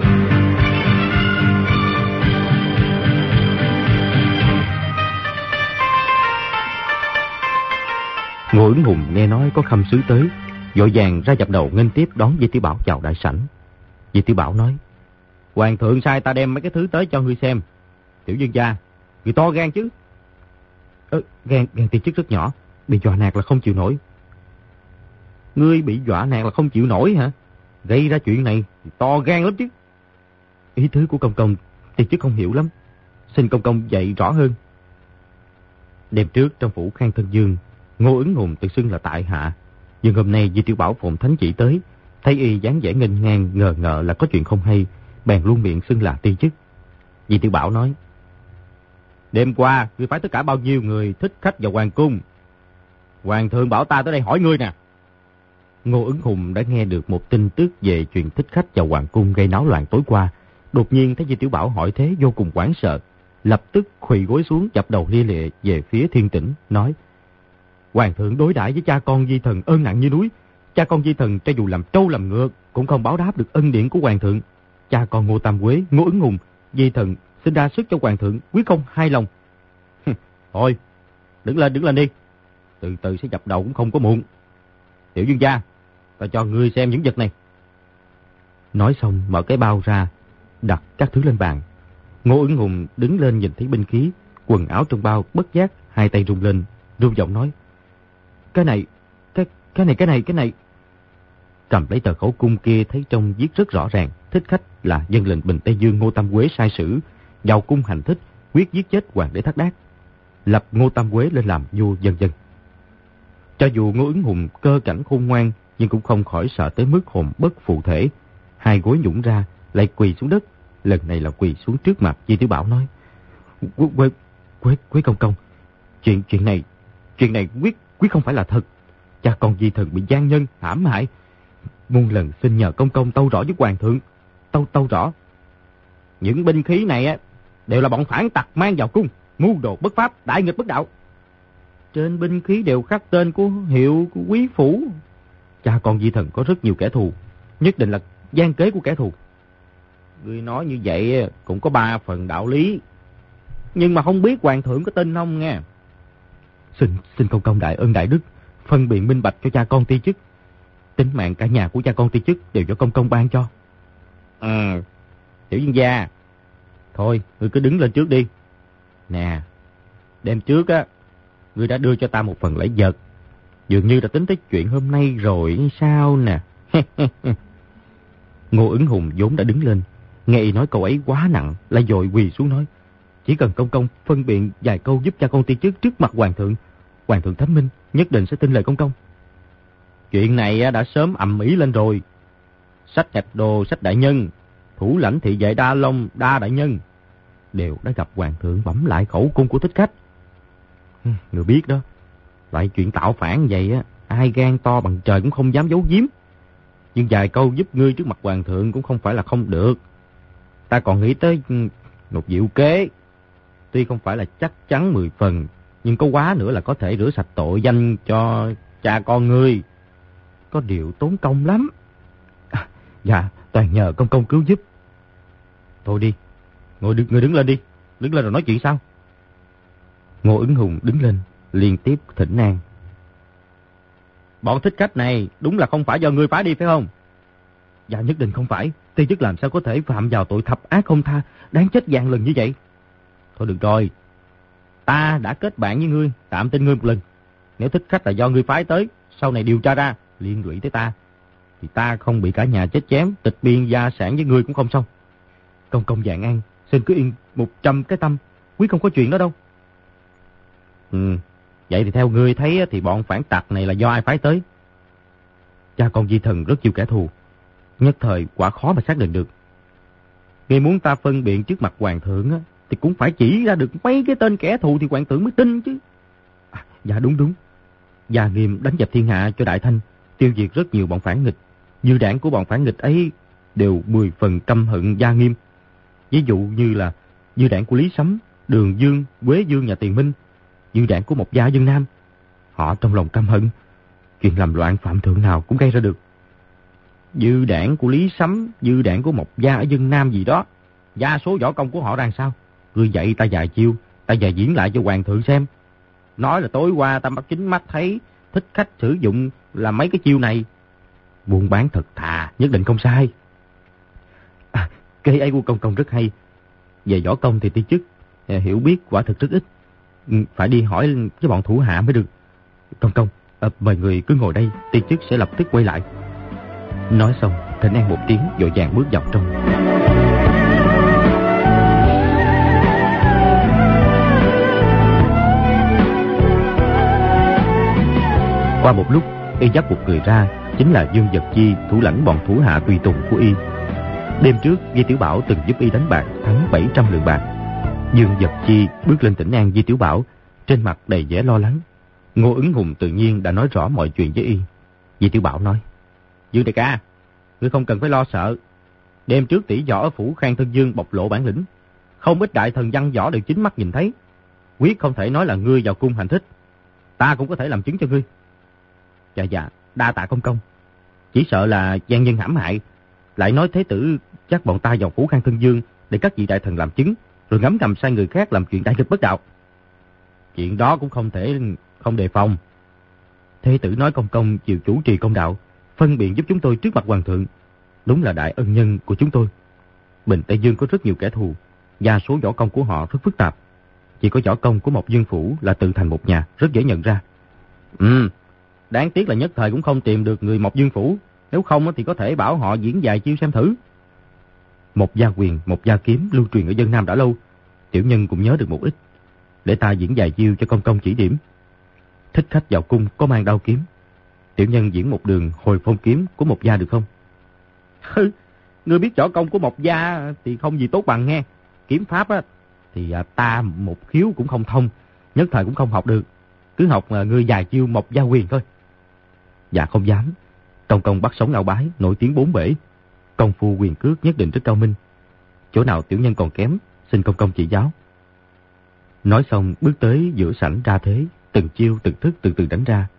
Ngô Ứng Hùng nghe nói có khâm sứ tới, vội vàng ra dập đầu nghênh tiếp đón Di Tiểu Bảo vào đại sảnh. Di Tiểu Bảo nói: Hoàng thượng sai ta đem mấy cái thứ tới cho ngươi xem. Tiểu dương gia, người to gan chứ. Ơ, gan, gan ti chức rất nhỏ, bị dọa nạt là không chịu nổi. Ngươi bị dọa nạt là không chịu nổi hả? Gây ra chuyện này thì to gan lắm chứ. Ý tứ của công công ti chức không hiểu lắm, xin công công dạy rõ hơn. Đêm trước trong phủ Khang Thân Dương, Ngô Ứng Hùng tự xưng là tại hạ, nhưng hôm nay Di Tiểu Bảo Phụng Thánh Chỉ tới, thấy y dáng vẻ nghênh ngang, ngờ ngợ là có chuyện không hay, bèn luôn miệng xưng là ti chức. Di Tiểu Bảo nói: Đêm qua ngươi phái tất cả bao nhiêu người thích khách vào hoàng cung? Hoàng thượng bảo ta tới đây hỏi ngươi nè. Ngô Ứng Hùng đã nghe được một tin tức về chuyện thích khách vào hoàng cung gây náo loạn tối qua, đột nhiên thấy Di Tiểu Bảo hỏi thế vô cùng hoảng sợ, lập tức khuỵu gối xuống chập đầu lia lịa về phía Thiên Tĩnh, nói: Hoàng thượng đối đãi với cha con Di Thần ơn nặng như núi, cha con Di Thần cho dù làm trâu làm ngựa cũng không báo đáp được ân điển của hoàng thượng. Cha con Ngô Tam Quế, Ngô Ứng Hùng, Di Thần xin ra sức cho hoàng thượng quyết không hài lòng. Thôi, đứng lên đứng lên đi, từ từ sẽ dập đầu cũng không có muộn. Tiểu dương gia, ta cho ngươi xem những vật này. Nói xong mở cái bao ra, đặt các thứ lên bàn. Ngô Ứng Hùng đứng lên nhìn thấy binh khí, quần áo trong bao, bất giác hai tay rung lên, run giọng nói: Cái này, cái cái này cái này cái này. Cầm lấy tờ khẩu cung kia thấy trong viết rất rõ ràng, thích khách là dân lệnh Bình Tây Dương Ngô Tam Quế sai sử vào cung hành thích, quyết giết chết hoàng đế Thác Đát, lập Ngô Tam Quế lên làm vua vân vân. Cho dù Ngô Ứng Hùng cơ cảnh khôn ngoan, nhưng cũng không khỏi sợ tới mức hồn bất phụ thể, hai gối nhũn ra lại quỳ xuống đất. Lần này là quỳ xuống trước mặt Di Tiểu Bảo nói: Quế Quế Quế công công, chuyện chuyện này chuyện này quyết quyết không phải là thật. Cha con Di Thần bị gian nhân hãm hại, muôn lần xin nhờ công công tâu rõ với hoàng thượng, tâu tâu rõ. Những binh khí này á đều là bọn phản tặc mang vào cung, mưu đồ bất pháp, đại nghịch bất đạo. Trên binh khí đều khắc tên của hiệu của quý phủ. Cha con Di Thần có rất nhiều kẻ thù, nhất định là gian kế của kẻ thù. Ngươi nói như vậy cũng có ba phần đạo lý, nhưng mà không biết hoàng thượng có tin không nghe. Xin xin công công đại ơn đại đức, phân biện minh bạch cho cha con ti chức. Tính mạng cả nhà của cha con ti chức đều do công công ban cho. Ừ, Tiểu Dương gia, thôi ngươi cứ đứng lên trước đi. Nè, đêm trước á, ngươi đã đưa cho ta một phần lễ vật, dường như đã tính tới chuyện hôm nay rồi sao nè. Ngô Ứng Hùng vốn đã đứng lên, nghe y nói câu ấy quá nặng, lại dội quỳ xuống nói: Chỉ cần công công phân biện vài câu giúp cha con ti chức trước mặt hoàng thượng, hoàng thượng thánh minh nhất định sẽ tin lời công công. Chuyện này đã sớm ầm ĩ lên rồi. Sách Ngạch Đồ, Sách Đại Nhân, thủ lãnh thị vệ Đa Long, Đa Đại Nhân đều đã gặp hoàng thượng bẩm lại khẩu cung của thích khách. Người biết đó, loại chuyện tạo phản vậy á, ai gan to bằng trời cũng không dám giấu giếm. Nhưng vài câu giúp ngươi trước mặt hoàng thượng cũng không phải là không được. Ta còn nghĩ tới một diệu kế, tuy không phải là chắc chắn mười phần, nhưng có quá nữa là có thể rửa sạch tội danh cho cha con ngươi. Có điều tốn công lắm. À, dạ, toàn nhờ công công cứu giúp. Thôi đi, ngồi đứng, người đứng lên đi, đứng lên rồi nói chuyện sao. Ngô Ứng Hùng đứng lên, liên tiếp thỉnh an: Bọn thích khách này đúng là không phải do ngươi phái đi phải không? Dạ nhất định không phải, ti chức làm sao có thể phạm vào tội thập ác không tha, đáng chết vạn lần như vậy. Thôi được rồi, ta đã kết bạn với ngươi, tạm tin ngươi một lần. Nếu thích khách là do ngươi phái tới, sau này điều tra ra, liên lụy tới ta, thì ta không bị cả nhà chết chém, tịch biên gia sản với ngươi cũng không xong. Công công vạn an, xin cứ yên một trăm cái tâm, quý không có chuyện đó đâu. Ừ, vậy thì theo ngươi thấy thì bọn phản tặc này là do ai phái tới? Cha con Di Thần rất nhiều kẻ thù, nhất thời quả khó mà xác định được. Ngươi muốn ta phân biện trước mặt hoàng thượng á, thì cũng phải chỉ ra được mấy cái tên kẻ thù thì hoàng thượng mới tin chứ. À, dạ đúng đúng. Gia Nghiêm đánh dẹp thiên hạ cho Đại Thanh, tiêu diệt rất nhiều bọn phản nghịch. Dư đảng của bọn phản nghịch ấy đều mười phần căm hận Gia Nghiêm. Ví dụ như là dư đảng của Lý Sắm, Đường Dương, Quế Dương nhà Tiền Minh, dư đảng của Mộc Gia Dân Nam. Họ trong lòng căm hận, chuyện làm loạn phạm thượng nào cũng gây ra được. Dư đảng của Lý Sắm, dư đảng của Mộc Gia ở Dân Nam gì đó, gia số võ công của họ đang sao? Ngươi dạy ta vài chiêu, ta về diễn lại cho hoàng thượng xem. Nói là tối qua ta bắt chính mắt thấy thích khách sử dụng là mấy cái chiêu này. Buôn bán thật thà, nhất định không sai. À, cây ấy của công công rất hay. Về võ công thì ti chức, hiểu biết quả thực rất ít. Phải đi hỏi với bọn thủ hạ mới được. Công công, à, mời người cứ ngồi đây, ti chức sẽ lập tức quay lại. Nói xong, Thịnh An một tiếng vội vàng bước vào trong. Qua một lúc, y dắt một người ra, chính là Dương Vật Chi, thủ lãnh bọn thủ hạ tùy tùng của y. Đêm trước, Di Tiểu Bảo từng giúp y đánh bạc, thắng bảy trăm lượng bạc. Dương Vật Chi bước lên Thịnh An Di Tiểu Bảo, trên mặt đầy vẻ lo lắng. Ngô Ứng Hùng tự nhiên đã nói rõ mọi chuyện với y. Di Tiểu Bảo nói: Dương đại ca, ngươi không cần phải lo sợ. Đêm trước tỷ võ ở phủ Khang Thân Dương bộc lộ bản lĩnh, không ít đại thần văn võ đều chính mắt nhìn thấy. Quyết không thể nói là ngươi vào cung hành thích, ta cũng có thể làm chứng cho ngươi. Dạ dạ, đa tạ công công. Chỉ sợ là gian nhân hãm hại, lại nói thế tử chắc bọn ta vào phủ Khang Thân Dương để các vị đại thần làm chứng, rồi ngấm ngầm sai người khác làm chuyện đại nghịch bất đạo. Chuyện đó cũng không thể không đề phòng. Thế tử nói công công chịu chủ trì công đạo, phân biện giúp chúng tôi trước mặt hoàng thượng, đúng là đại ân nhân của chúng tôi. Bình Tây Dương có rất nhiều kẻ thù, và số võ công của họ rất phức tạp. Chỉ có võ công của một dương phủ là tự thành một nhà, rất dễ nhận ra. Ừ, đáng tiếc là nhất thời cũng không tìm được người Mộc Dương phủ, nếu không thì có thể bảo họ diễn vài chiêu xem thử. Một gia quyền, một gia kiếm lưu truyền ở Dân Nam đã lâu, tiểu nhân cũng nhớ được một ít, để ta diễn vài chiêu cho công công chỉ điểm. Thích khách vào cung có mang đao kiếm, tiểu nhân diễn một đường Hồi Phong kiếm của một gia được không? Hừ, ngươi biết võ công của một gia thì không gì tốt bằng nghe. Kiếm pháp á thì à, ta một khiếu cũng không thông, nhất thời cũng không học được. Cứ học à, ngươi vài chiêu một gia quyền thôi. Dạ không dám. Công công bắt sống Ngao Bái, nổi tiếng bốn bể, công phu quyền cước nhất định rất cao minh. Chỗ nào tiểu nhân còn kém, xin công công chỉ giáo. Nói xong bước tới giữa sảnh ra thế, từng chiêu từng thức từ từ đánh ra.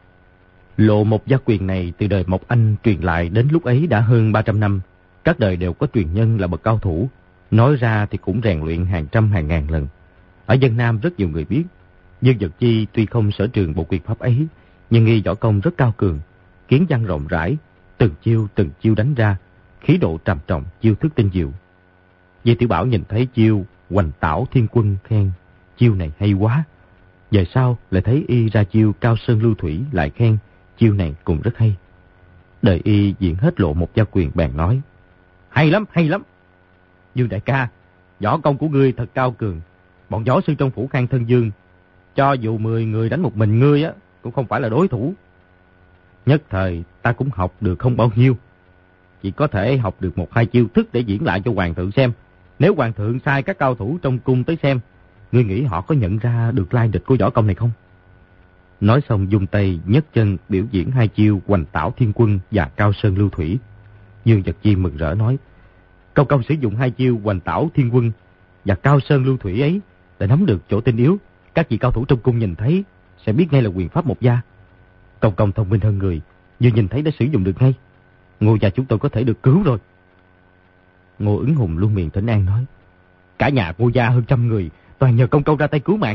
Lộ một gia quyền này từ đời Mộc Anh truyền lại đến lúc ấy đã hơn ba trăm năm. Các đời đều có truyền nhân là bậc cao thủ, nói ra thì cũng rèn luyện hàng trăm hàng ngàn lần. Ở Dân Nam rất nhiều người biết. Dương Vật Chi tuy không sở trường bộ quyền pháp ấy, nhưng y võ công rất cao cường, kiến văn rộng rãi, từng chiêu từng chiêu đánh ra, khí độ trầm trọng, chiêu thức tinh diệu. Di Tiểu Bảo nhìn thấy chiêu Hoành Tảo Thiên Quân khen, chiêu này hay quá. Về sau lại thấy y ra chiêu Cao Sơn Lưu Thủy lại khen, chiêu này cũng rất hay. Đợi y diễn hết lộ một gia quyền bèn nói: hay lắm, hay lắm. Dương đại ca, võ công của ngươi thật cao cường. Bọn võ sư trong phủ Khang Thân Dương, cho dù mười người đánh một mình ngươi á, cũng không phải là đối thủ. Nhất thời ta cũng học được không bao nhiêu, chỉ có thể học được một hai chiêu thức để diễn lại cho hoàng thượng xem. Nếu hoàng thượng sai các cao thủ trong cung tới xem, ngươi nghĩ họ có nhận ra được lai lịch của võ công này không? Nói xong dùng tay nhấc chân biểu diễn hai chiêu Hoành Tảo Thiên Quân và Cao Sơn Lưu Thủy. Dương Vật Chi mừng rỡ nói: công công sử dụng hai chiêu Hoành Tảo Thiên Quân và Cao Sơn Lưu Thủy ấy để nắm được chỗ tinh yếu, các vị cao thủ trong cung nhìn thấy sẽ biết ngay là quyền pháp một gia. Công công thông minh hơn người, vừa nhìn thấy đã sử dụng được ngay. Ngô gia chúng tôi có thể được cứu rồi. Ngô Ứng Hùng luôn miệng Thịnh An nói: cả nhà Ngô gia hơn trăm người, toàn nhờ công công ra tay cứu mạng.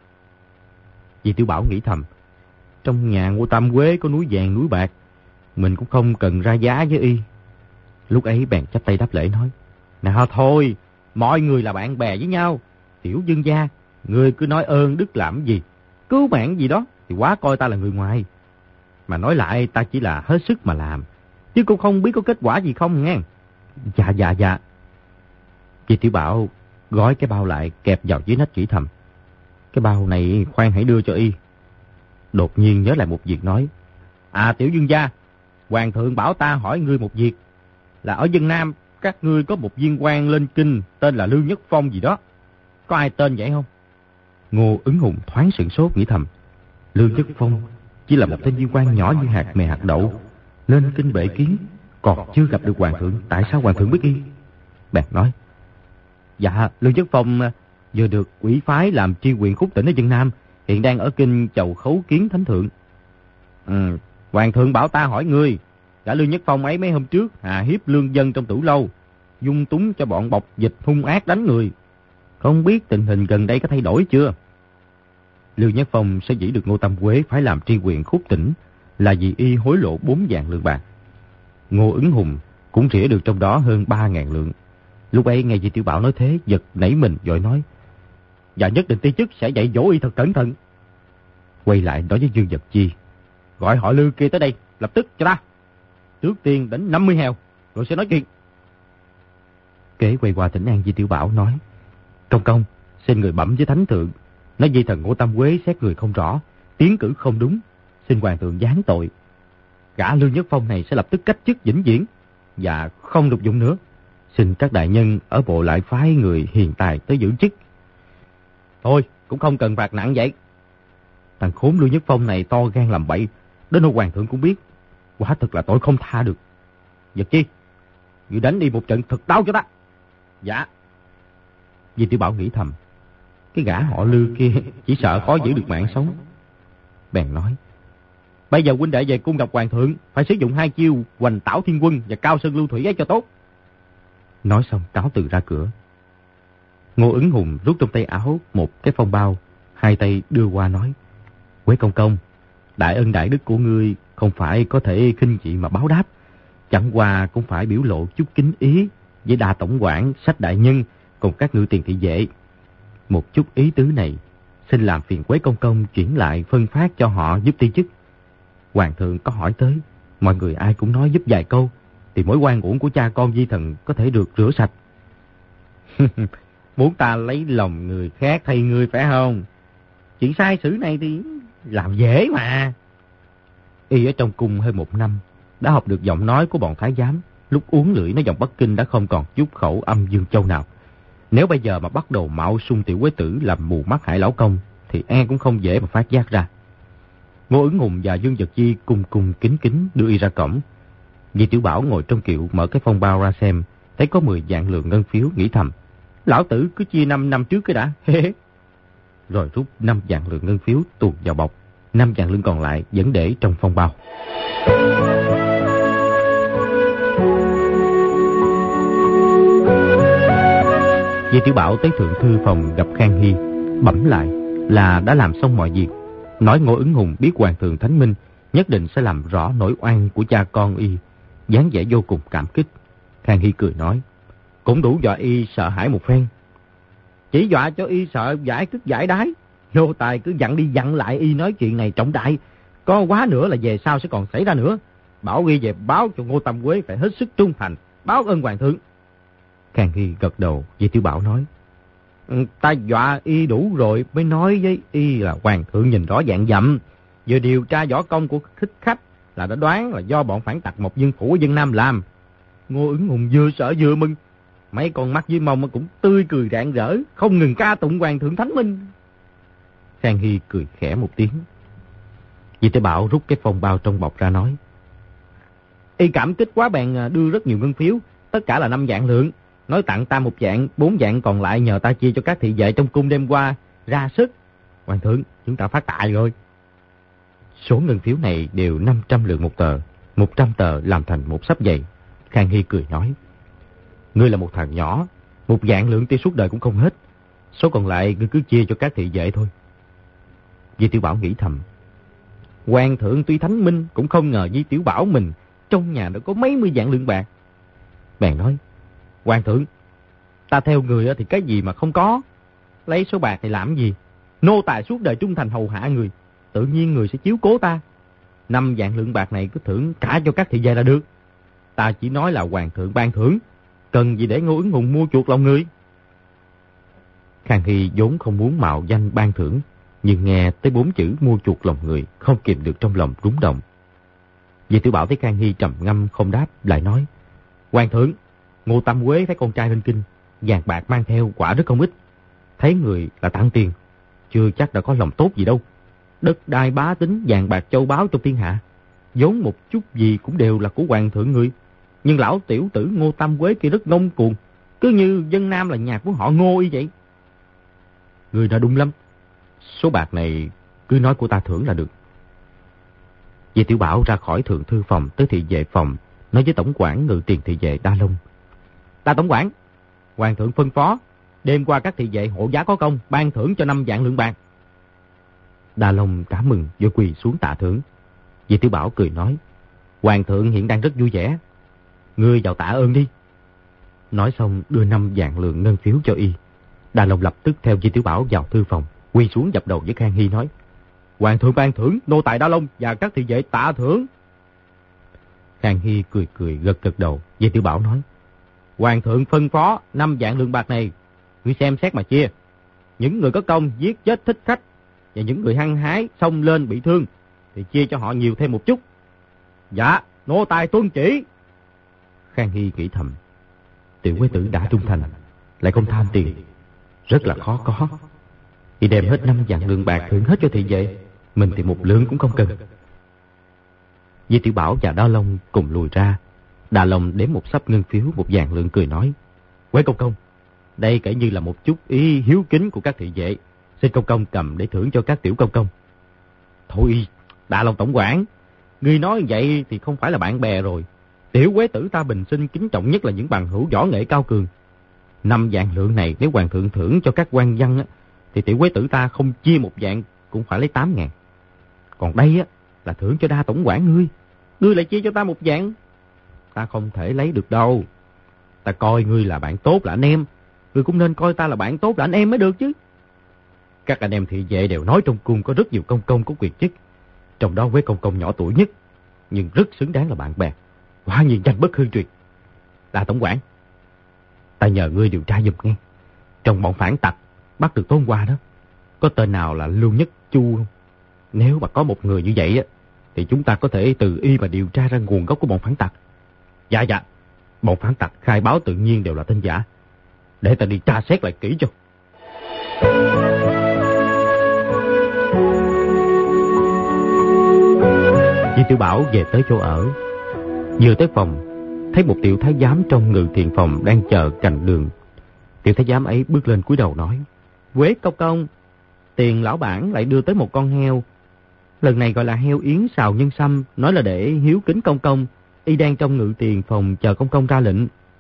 Di Tiểu Bảo nghĩ thầm, trong nhà Ngô Tam Quế có núi vàng núi bạc, mình cũng không cần ra giá với y. Lúc ấy bèn chắp tay đáp lễ nói: nào thôi, mọi người là bạn bè với nhau. Tiểu Dương gia, ngươi cứ nói ơn đức làm gì, cứu mạng gì đó thì quá coi ta là người ngoài. Mà nói lại ta chỉ là hết sức mà làm, chứ cũng không biết có kết quả gì không nghe. Dạ dạ dạ. Di Tiểu Bảo gói cái bao lại kẹp vào dưới nách chỉ thầm. Cái bao này khoan hãy đưa cho y. Đột nhiên nhớ lại một việc nói. À Tiểu Dương gia, Hoàng thượng bảo ta hỏi ngươi một việc. Là ở Vân Nam các ngươi có một viên quan lên kinh tên là Lưu Nhất Phong gì đó. Có ai tên vậy không? Ngô Ứng Hùng thoáng sửng sốt nghĩ thầm. Lưu Nhất Phong chỉ là một tên viên quan nhỏ như hạt mè hạt đậu, lên kinh bệ kiến, còn chưa gặp được hoàng thượng. Tại sao hoàng thượng biết y? Bèn nói. Dạ, Lưu Nhất Phong vừa được ủy phái làm tri huyện khúc tỉnh ở Vân Nam, hiện đang ở kinh chầu khấu kiến thánh thượng. Ừ, hoàng thượng bảo ta hỏi ngươi. Cả Lưu Nhất Phong ấy mấy hôm trước hà hiếp lương dân trong Tử Lâu, dung túng cho bọn bọc dịch hung ác đánh người. Không biết tình hình gần đây có thay đổi chưa? Lưu Nhất Phong sẽ dĩ được Ngô Tam Quế phải làm tri huyện khúc tỉnh là vì y hối lộ bốn vạn lượng bạc. Ngô Ứng Hùng cũng rỉa được trong đó hơn ba ngàn lượng. Lúc ấy nghe Di Tiểu Bảo nói thế, giật nảy mình vội nói. Dạ nhất định ti chức sẽ dạy dỗ y thật cẩn thận. Quay lại nói với Dương Vật Chi. Gọi họ Lưu kia tới đây, lập tức cho ta. Trước tiên đánh năm mươi heo, rồi sẽ nói chuyện. Kế quay qua thỉnh an Di Tiểu Bảo nói. Công công, xin người bẩm với thánh thượng. Nói di thần Ngô Tam Quế xét người không rõ, tiến cử không đúng, xin hoàng thượng giáng tội. Gã Lưu Nhất Phong này sẽ lập tức cách chức vĩnh viễn và không được dụng nữa. Xin các đại nhân ở bộ lại phái người hiền tài tới giữ chức. Thôi, cũng không cần phạt nặng vậy. Thằng khốn Lưu Nhất Phong này to gan làm bậy, đến nỗi hoàng thượng cũng biết. Quả thật là tội không tha được. Vật Chi, người đánh đi một trận thật đau cho ta. Dạ. Di Tiểu Bảo nghĩ thầm. Cái gã họ Lưu kia chỉ sợ khó giữ được mạng sống. Bèn nói. Bây giờ huynh đệ về cung gặp hoàng thượng, phải sử dụng hai chiêu Hoành Tảo Thiên Quân và Cao Sơn Lưu Thủy ấy cho tốt. Nói xong cáo từ ra cửa. Ngô Ứng Hùng rút trong tay áo một cái phong bao, hai tay đưa qua nói. Quế công công, đại ân đại đức của ngươi không phải có thể khinh dị mà báo đáp. Chẳng qua cũng phải biểu lộ chút kính ý với đa tổng quản, sách đại nhân cùng các ngự tiền thị vệ. Một chút ý tứ này, xin làm phiền Quế công công chuyển lại phân phát cho họ giúp ti chức. Hoàng thượng có hỏi tới, mọi người ai cũng nói giúp vài câu, thì mối oan uổng của cha con di thần có thể được rửa sạch. Muốn ta lấy lòng người khác thay ngươi phải không? Chuyện sai sử này thì làm dễ mà. Y ở trong cung hơn một năm, đã học được giọng nói của bọn thái giám. Lúc uống lưỡi nói giọng Bắc Kinh đã không còn chút khẩu âm Dương Châu nào. Nếu bây giờ mà bắt đầu mạo xung tiểu quế tử làm mù mắt Hải lão công, thì e cũng không dễ mà phát giác ra. Ngô Ứng Hùng và Dương Vật Chi cùng cùng kính kính đưa y ra cổng. Di Tiểu Bảo ngồi trong kiệu mở cái phong bao ra xem, thấy có mười vạn lượng ngân phiếu, nghĩ thầm. Lão tử cứ chia năm năm trước cái đã. Rồi rút năm vạn lượng ngân phiếu tuồn vào bọc, năm vạn lượng còn lại vẫn để trong phong bao. Di Tiểu Bảo tới thượng thư phòng gặp Khang Hy, bẩm lại là đã làm xong mọi việc. Nói Ngô Ứng Hùng biết hoàng thượng thánh minh, nhất định sẽ làm rõ nỗi oan của cha con y, dáng vẻ vô cùng cảm kích. Khang Hy cười nói, cũng đủ dọa y sợ hãi một phen. Chỉ dọa cho y sợ giải tức giải đái. Nô tài cứ dặn đi dặn lại y nói chuyện này trọng đại, có quá nữa là về sau sẽ còn xảy ra nữa. Bảo y về báo cho Ngô Tam Quế phải hết sức trung thành, báo ơn hoàng thượng. Khang Hy gật đầu. Di Tiểu Bảo nói, ta dọa y đủ rồi mới nói với y là hoàng thượng nhìn rõ dạng dặm, vừa điều tra võ công của thích khách là đã đoán là do bọn phản tặc Mộc Dương Phủ ở Vân Nam làm. Ngô Ứng Hùng vừa sợ vừa mừng, mấy con mắt dưới mông cũng tươi cười rạng rỡ, không ngừng ca tụng hoàng thượng thánh minh. Khang Hy cười khẽ một tiếng. Di Tiểu Bảo rút cái phong bao trong bọc ra nói, y cảm kích quá bèn đưa rất nhiều ngân phiếu, tất cả là năm vạn lượng. Nói tặng ta một vạn, bốn vạn còn lại nhờ ta chia cho các thị vệ trong cung đêm qua ra sức. Hoàng thượng, chúng ta phát tài rồi. Số ngân phiếu này đều năm trăm lượng một tờ, một trăm tờ làm thành một xấp dày. Khang Hy cười nói, ngươi là một thằng nhỏ, một vạn lượng tiêu suốt đời cũng không hết. Số còn lại ngươi cứ chia cho các thị vệ thôi. Di Tiểu Bảo nghĩ thầm, hoàng thượng tuy thánh minh cũng không ngờ Di Tiểu Bảo mình trong nhà đã có mấy mươi vạn lượng bạc. Bèn nói, hoàng thượng, ta theo người thì cái gì mà không có, lấy số bạc thì làm gì? Nô tài suốt đời trung thành hầu hạ người, tự nhiên người sẽ chiếu cố ta. Năm vạn lượng bạc này cứ thưởng cả cho các thị vệ là được. Ta chỉ nói là hoàng thượng ban thưởng, cần gì để Ngô Ứng Hùng mua chuộc lòng người. Khang Hy vốn không muốn mạo danh ban thưởng, nhưng nghe tới bốn chữ mua chuộc lòng người, không kìm được trong lòng rúng động. Di Tiểu Bảo thấy Khang Hy trầm ngâm không đáp, lại nói: Hoàng thượng, Ngô Tam Quế thấy con trai lên kinh, vàng bạc mang theo quả rất không ít. Thấy người là tặng tiền, chưa chắc đã có lòng tốt gì đâu. Đất đai bá tính, vàng bạc châu báu trong thiên hạ, vốn một chút gì cũng đều là của hoàng thượng người. Nhưng lão tiểu tử Ngô Tam Quế kia rất ngông cuồng, cứ như dân Nam là nhà của họ Ngô y vậy. Người đã đúng lắm. Số bạc này cứ nói của ta thưởng là được. Di Tiểu Bảo ra khỏi thượng thư phòng tới thị vệ phòng, nói với tổng quản ngự tiền thị vệ Đa Long: Ta tổng quản, hoàng thượng phân phó đêm qua các thị vệ hộ giá có công, ban thưởng cho năm vạn lượng bạc. Đa Long cảm mừng vội quỳ xuống tạ thưởng. Di Tiểu Bảo cười nói: Hoàng thượng hiện đang rất vui vẻ, ngươi vào tạ ơn đi. Nói xong đưa năm vạn lượng ngân phiếu cho y. Đa Long lập tức theo Di Tiểu Bảo vào thư phòng, quỳ xuống dập đầu với Khang Hy nói: Hoàng thượng ban thưởng, nô tài Đa Long và các thị vệ tạ thưởng. Khang Hy cười cười gật gật đầu. Di Tiểu Bảo nói: Hoàng thượng phân phó năm vạn lượng bạc này, ngươi xem xét mà chia. Những người có công giết chết thích khách và những người hăng hái xông lên bị thương thì chia cho họ nhiều thêm một chút. Dạ, nô tài tuân chỉ. Khang Hy nghĩ thầm: Tiểu quế tử đã trung thành, lại không tham tiền, rất là khó có. Y đem hết năm vạn lượng bạc thưởng hết cho thị vệ, mình thì một lượng cũng không cần. Di Tiểu Bảo và Đa Long cùng lùi ra. Đa Long đếm một sắp ngân phiếu một vạn lượng cười nói: Quế công công, đây kể như là một chút ý hiếu kính của các thị vệ, xin công công cầm để thưởng cho các tiểu công công. Thôi, Đa Long tổng quản, ngươi nói vậy thì không phải là bạn bè rồi. Tiểu quế tử ta bình sinh kính trọng nhất là những bằng hữu võ nghệ cao cường. Năm vạn lượng này nếu hoàng thượng thưởng cho các quan văn á, thì tiểu quế tử ta không chia một vạn cũng phải lấy tám ngàn. Còn đây á là thưởng cho Đa tổng quản ngươi, ngươi lại chia cho ta một vạn, ta không thể lấy được đâu. Ta coi ngươi là bạn tốt, là anh em, ngươi cũng nên coi ta là bạn tốt, là anh em mới được chứ. Các anh em thị vệ đều nói trong cung có rất nhiều công công có quyền chức, trong đó Quế công công nhỏ tuổi nhất, nhưng rất xứng đáng là bạn bè, quả nhiên danh bất hư truyền. Đa tổng quản, ta nhờ ngươi điều tra giùm nghe, trong bọn phản tặc bắt được tối qua đó, có tên nào là Lưu Nhất Chu không? Nếu mà có một người như vậy á, thì chúng ta có thể từ y mà điều tra ra nguồn gốc của bọn phản tặc. Dạ dạ, bọn phản tặc khai báo tự nhiên đều là tên giả, để ta đi tra xét lại kỹ cho. Di Tiểu Bảo về tới chỗ ở, vừa tới phòng thấy một tiểu thái giám trong ngự thiện phòng đang chờ cạnh đường. Tiểu thái giám ấy bước lên cúi đầu nói: Quế công công, tiền lão bản lại đưa tới một con heo. Lần này gọi là heo yến xào nhân sâm, nói là để hiếu kính công công. Y đang trong ngự tiền phòng chờ công công ra lệnh.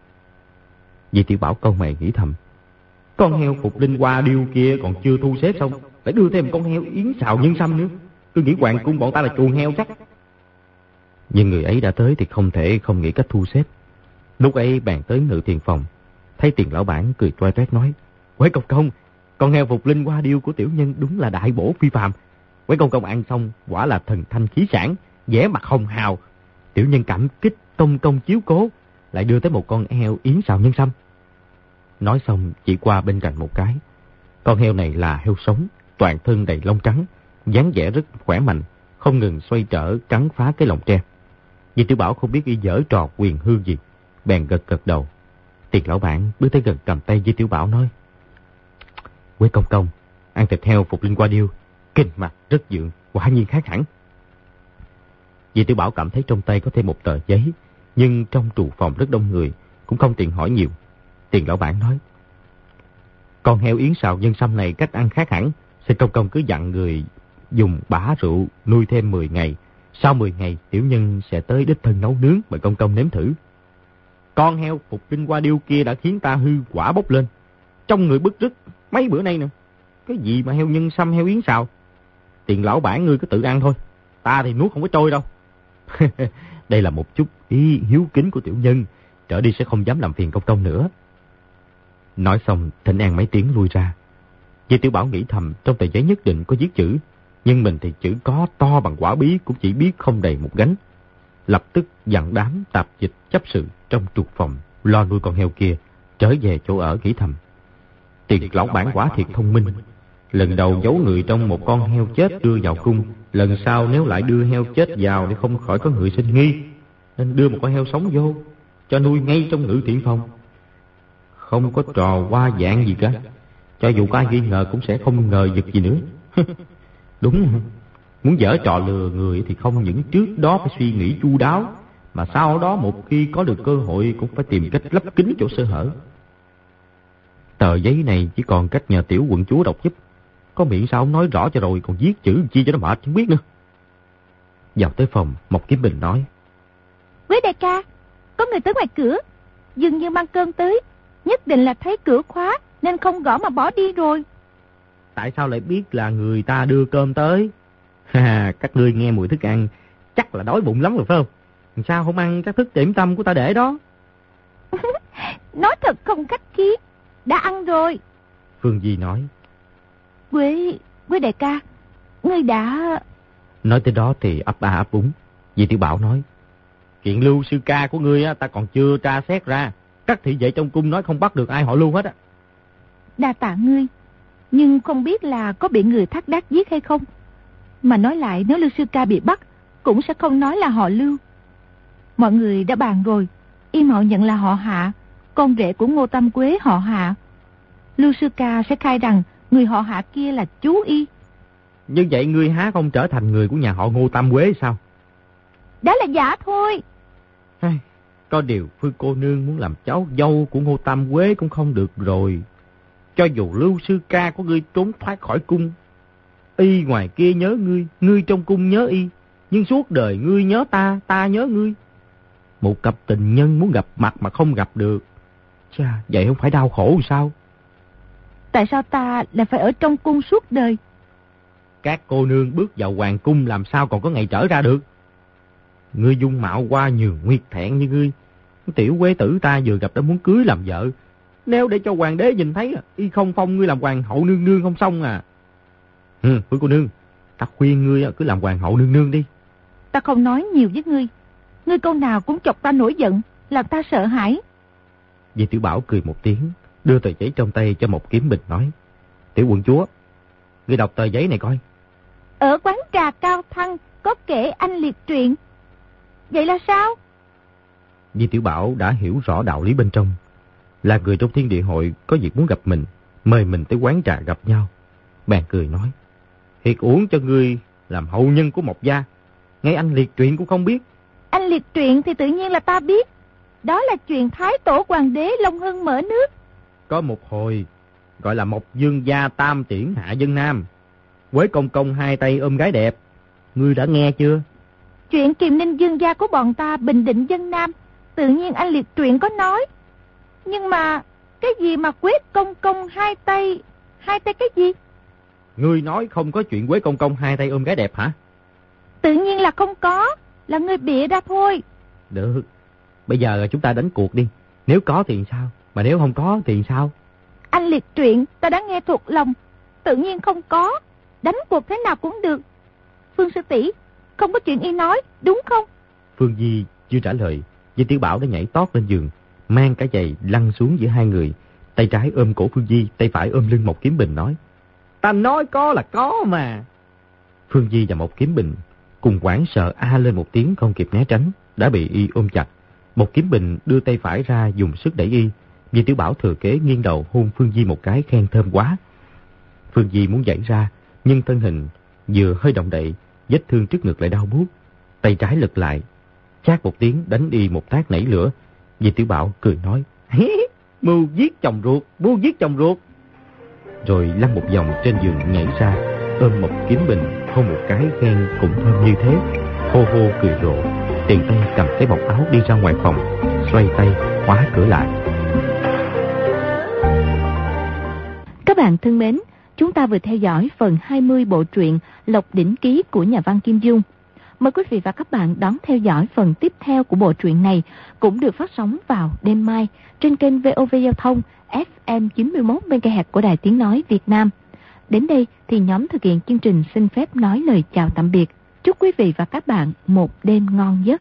Di Tiểu Bảo câu mày nghĩ thầm: con heo phục linh hoa điêu kia còn chưa thu xếp xong, lại đưa thêm một con heo yến xào nhân sâm nữa. Tôi nghĩ hoàng cung bọn ta là chuồng heo chắc. Nhưng người ấy đã tới thì không thể không nghĩ cách thu xếp. Lúc ấy bàn tới ngự tiền phòng, thấy tiền lão bản cười toét toét nói: Quế công công, con heo phục linh hoa điêu của tiểu nhân đúng là đại bổ phi phàm. Quế công công ăn xong quả là thần thanh khí sản, vẻ mặt hồng hào. Tiểu nhân cảm kích công công chiếu cố, lại đưa tới một con heo yến xào nhân sâm. Nói xong chỉ qua bên cạnh một cái. Con heo này là heo sống, toàn thân đầy lông trắng, dáng vẻ rất khỏe mạnh, không ngừng xoay trở cắn phá cái lồng tre. Di Tiểu Bảo không biết y giở trò quyền hư gì, bèn gật gật đầu. Tiền lão bản bước tới gần cầm tay Di Tiểu Bảo nói: Quế công công, ăn thịt heo phục linh hoa điêu, kinh mạch rất dượng, quả nhiên khác hẳn. Di Tiểu Bảo cảm thấy trong tay có thêm một tờ giấy, nhưng trong trụ phòng rất đông người, cũng không tiện hỏi nhiều. Tiền lão bản nói: Con heo yến xào nhân sâm này cách ăn khác hẳn, xin công công cứ dặn người dùng bã rượu nuôi thêm mười ngày. Sau mười ngày tiểu nhân sẽ tới đích thân nấu nướng mời công công nếm thử. Con heo phục linh hoa điêu kia đã khiến ta hư quả bốc lên, trong người bứt rứt mấy bữa nay nè. Cái gì mà heo nhân sâm, heo yến xào? Tiền lão bản ngươi cứ tự ăn thôi, ta thì nuốt không có trôi đâu. Đây là một chút ý hiếu kính của tiểu nhân, trở đi sẽ không dám làm phiền công công nữa. Nói xong thỉnh an mấy tiếng lui ra. Di Tiểu Bảo nghĩ thầm trong tờ giấy nhất định có viết chữ: Nhưng mình thì chữ có to bằng quả bí cũng chỉ biết không đầy một gánh. Lập tức dặn đám tạp dịch chấp sự trong trục phòng lo nuôi con heo kia, trở về chỗ ở nghĩ thầm. Tiền lão bản quả thiệt thông minh. Lần đầu giấu người trong một con heo chết đưa vào cung, lần sau nếu lại đưa heo chết vào để không khỏi có người sinh nghi, nên đưa một con heo sống vô, cho nuôi ngay trong ngự thiện phòng. Không có trò hoa dạng gì cả. Cho dù có ai nghi ngờ cũng sẽ không ngờ giật gì nữa. Đúng, muốn dở trò lừa người thì không những trước đó phải suy nghĩ chu đáo, mà sau đó một khi có được cơ hội cũng phải tìm cách lấp kín chỗ sơ hở. Tờ giấy này chỉ còn cách nhờ tiểu quận chúa đọc giúp. Có miệng sao không nói rõ cho rồi, còn viết chữ chi cho nó mệt không biết nữa. Vào tới phòng, Mộc Kiếm Bình nói: Quế đại ca, có người tới ngoài cửa, dường như mang cơm tới, nhất định là thấy cửa khóa nên không gõ mà bỏ đi rồi. Tại sao lại biết là người ta đưa cơm tới? Ha, các ngươi nghe mùi thức ăn chắc là đói bụng lắm rồi phải không? Sao không ăn các thức điểm tâm của ta để đó? Nói thật không khách khí, đã ăn rồi. Phương Di nói: Quế, Quế đại ca, ngươi đã... Nói tới đó thì ấp a ấp úng. Di Tiểu Bảo nói: Chuyện Lưu sư ca của ngươi á, ta còn chưa tra xét ra. Các thị vệ trong cung nói không bắt được ai họ Lưu hết á. Đa tạ ngươi, nhưng không biết là có bị người thác đác giết hay không. Mà nói lại, nếu Lưu sư ca bị bắt cũng sẽ không nói là họ Lưu. Mọi người đã bàn rồi, y mạo nhận là họ Hạ, con rể của Ngô Tam Quế họ Hạ. Lưu sư ca sẽ khai rằng người họ Hạ kia là chú y. Như vậy ngươi há không trở thành người của nhà họ Ngô Tam Quế sao? Đó là giả thôi. Hey, có điều Phương cô nương muốn làm cháu dâu của Ngô Tam Quế cũng không được rồi. Cho dù Lưu sư ca của ngươi trốn thoát khỏi cung, y ngoài kia nhớ ngươi, ngươi trong cung nhớ y, nhưng suốt đời ngươi nhớ ta, ta nhớ ngươi. Một cặp tình nhân muốn gặp mặt mà không gặp được, chà, vậy không phải đau khổ sao? Tại sao ta lại phải ở trong cung suốt đời? Các cô nương bước vào hoàng cung làm sao còn có ngày trở ra được? Ngươi dung mạo qua nhường nguyệt thẹn như ngươi, tiểu quế tử ta vừa gặp đã muốn cưới làm vợ. Nếu để cho hoàng đế nhìn thấy, y không phong ngươi làm hoàng hậu nương nương không xong à. Ừ, Phương cô nương, ta khuyên ngươi cứ làm hoàng hậu nương nương đi. Ta không nói nhiều với ngươi. Ngươi câu nào cũng chọc ta nổi giận, làm ta sợ hãi. Di Tiểu Bảo cười một tiếng, đưa tờ giấy trong tay cho Mộc Kiếm Bình nói: Tiểu quận chúa, ngươi đọc tờ giấy này coi. Ở quán trà Cao Thăng có kể anh liệt truyện. Vậy là sao? Di Tiểu Bảo đã hiểu rõ đạo lý bên trong. Là người trong thiên địa hội có việc muốn gặp mình, mời mình tới quán trà gặp nhau. Bèn cười nói: Thiệt uổng cho ngươi làm hậu nhân của Mộc gia, ngay anh liệt truyện cũng không biết. Anh liệt truyện thì tự nhiên là ta biết. Đó là chuyện Thái Tổ Hoàng đế Long Hưng mở nước. Có một hồi gọi là Mộc Dương gia tam tiễn hạ dân nam, Quế công công hai tay ôm gái đẹp. Ngươi đã nghe chưa? Chuyện Kiềm Ninh Dương gia của bọn ta bình định dân nam, tự nhiên anh liệt truyện có nói. Nhưng mà cái gì mà Quế công công hai tay, hai tay cái gì? Ngươi nói không có chuyện Quế công công hai tay ôm gái đẹp hả? Tự nhiên là không có, là ngươi bịa ra thôi. Được, bây giờ chúng ta đánh cuộc đi. Nếu có thì sao, mà nếu không có thì sao? Anh liệt truyện ta đã nghe thuộc lòng, tự nhiên không có. Đánh cuộc thế nào cũng được. Phương sư tỷ, không có chuyện y nói, đúng không? Phương Di chưa trả lời, Di Tiểu Bảo đã nhảy tót lên giường, mang cả giày lăn xuống giữa hai người, tay trái ôm cổ Phương Di, tay phải ôm lưng Mộc Kiếm Bình nói: Ta nói có là có mà. Phương Di và Mộc Kiếm Bình cùng hoảng sợ a lên một tiếng không kịp né tránh, đã bị y ôm chặt. Mộc Kiếm Bình đưa tay phải ra dùng sức đẩy y. Di Tiểu Bảo thừa kế nghiêng đầu hôn Phương Di một cái khen thơm quá. Phương Di muốn giãy ra, nhưng thân hình vừa hơi động đậy, vết thương trước ngực lại đau buốt. Tay trái lật lại, chát một tiếng đánh y một tát nảy lửa. Di Tiểu Bảo cười nói: Mưu giết chồng ruột, mưu giết chồng ruột. Rồi lăn một vòng trên giường nhảy ra, ôm Mộc Kiếm Bình hôn một cái khen cũng thơm như thế. Hô hô cười rộ, tiện tay cầm cái bọc áo đi ra ngoài phòng, xoay tay khóa cửa lại. Các bạn thân mến, chúng ta vừa theo dõi phần hai mươi bộ truyện Lộc Đỉnh Ký của nhà văn Kim Dung. Mời quý vị và các bạn đón theo dõi phần tiếp theo của bộ truyện này, cũng được phát sóng vào đêm mai trên kênh vê o vê Giao thông ép em chín mươi mốt mê ga héc của Đài Tiếng Nói Việt Nam. Đến đây thì nhóm thực hiện chương trình xin phép nói lời chào tạm biệt. Chúc quý vị và các bạn một đêm ngon giấc.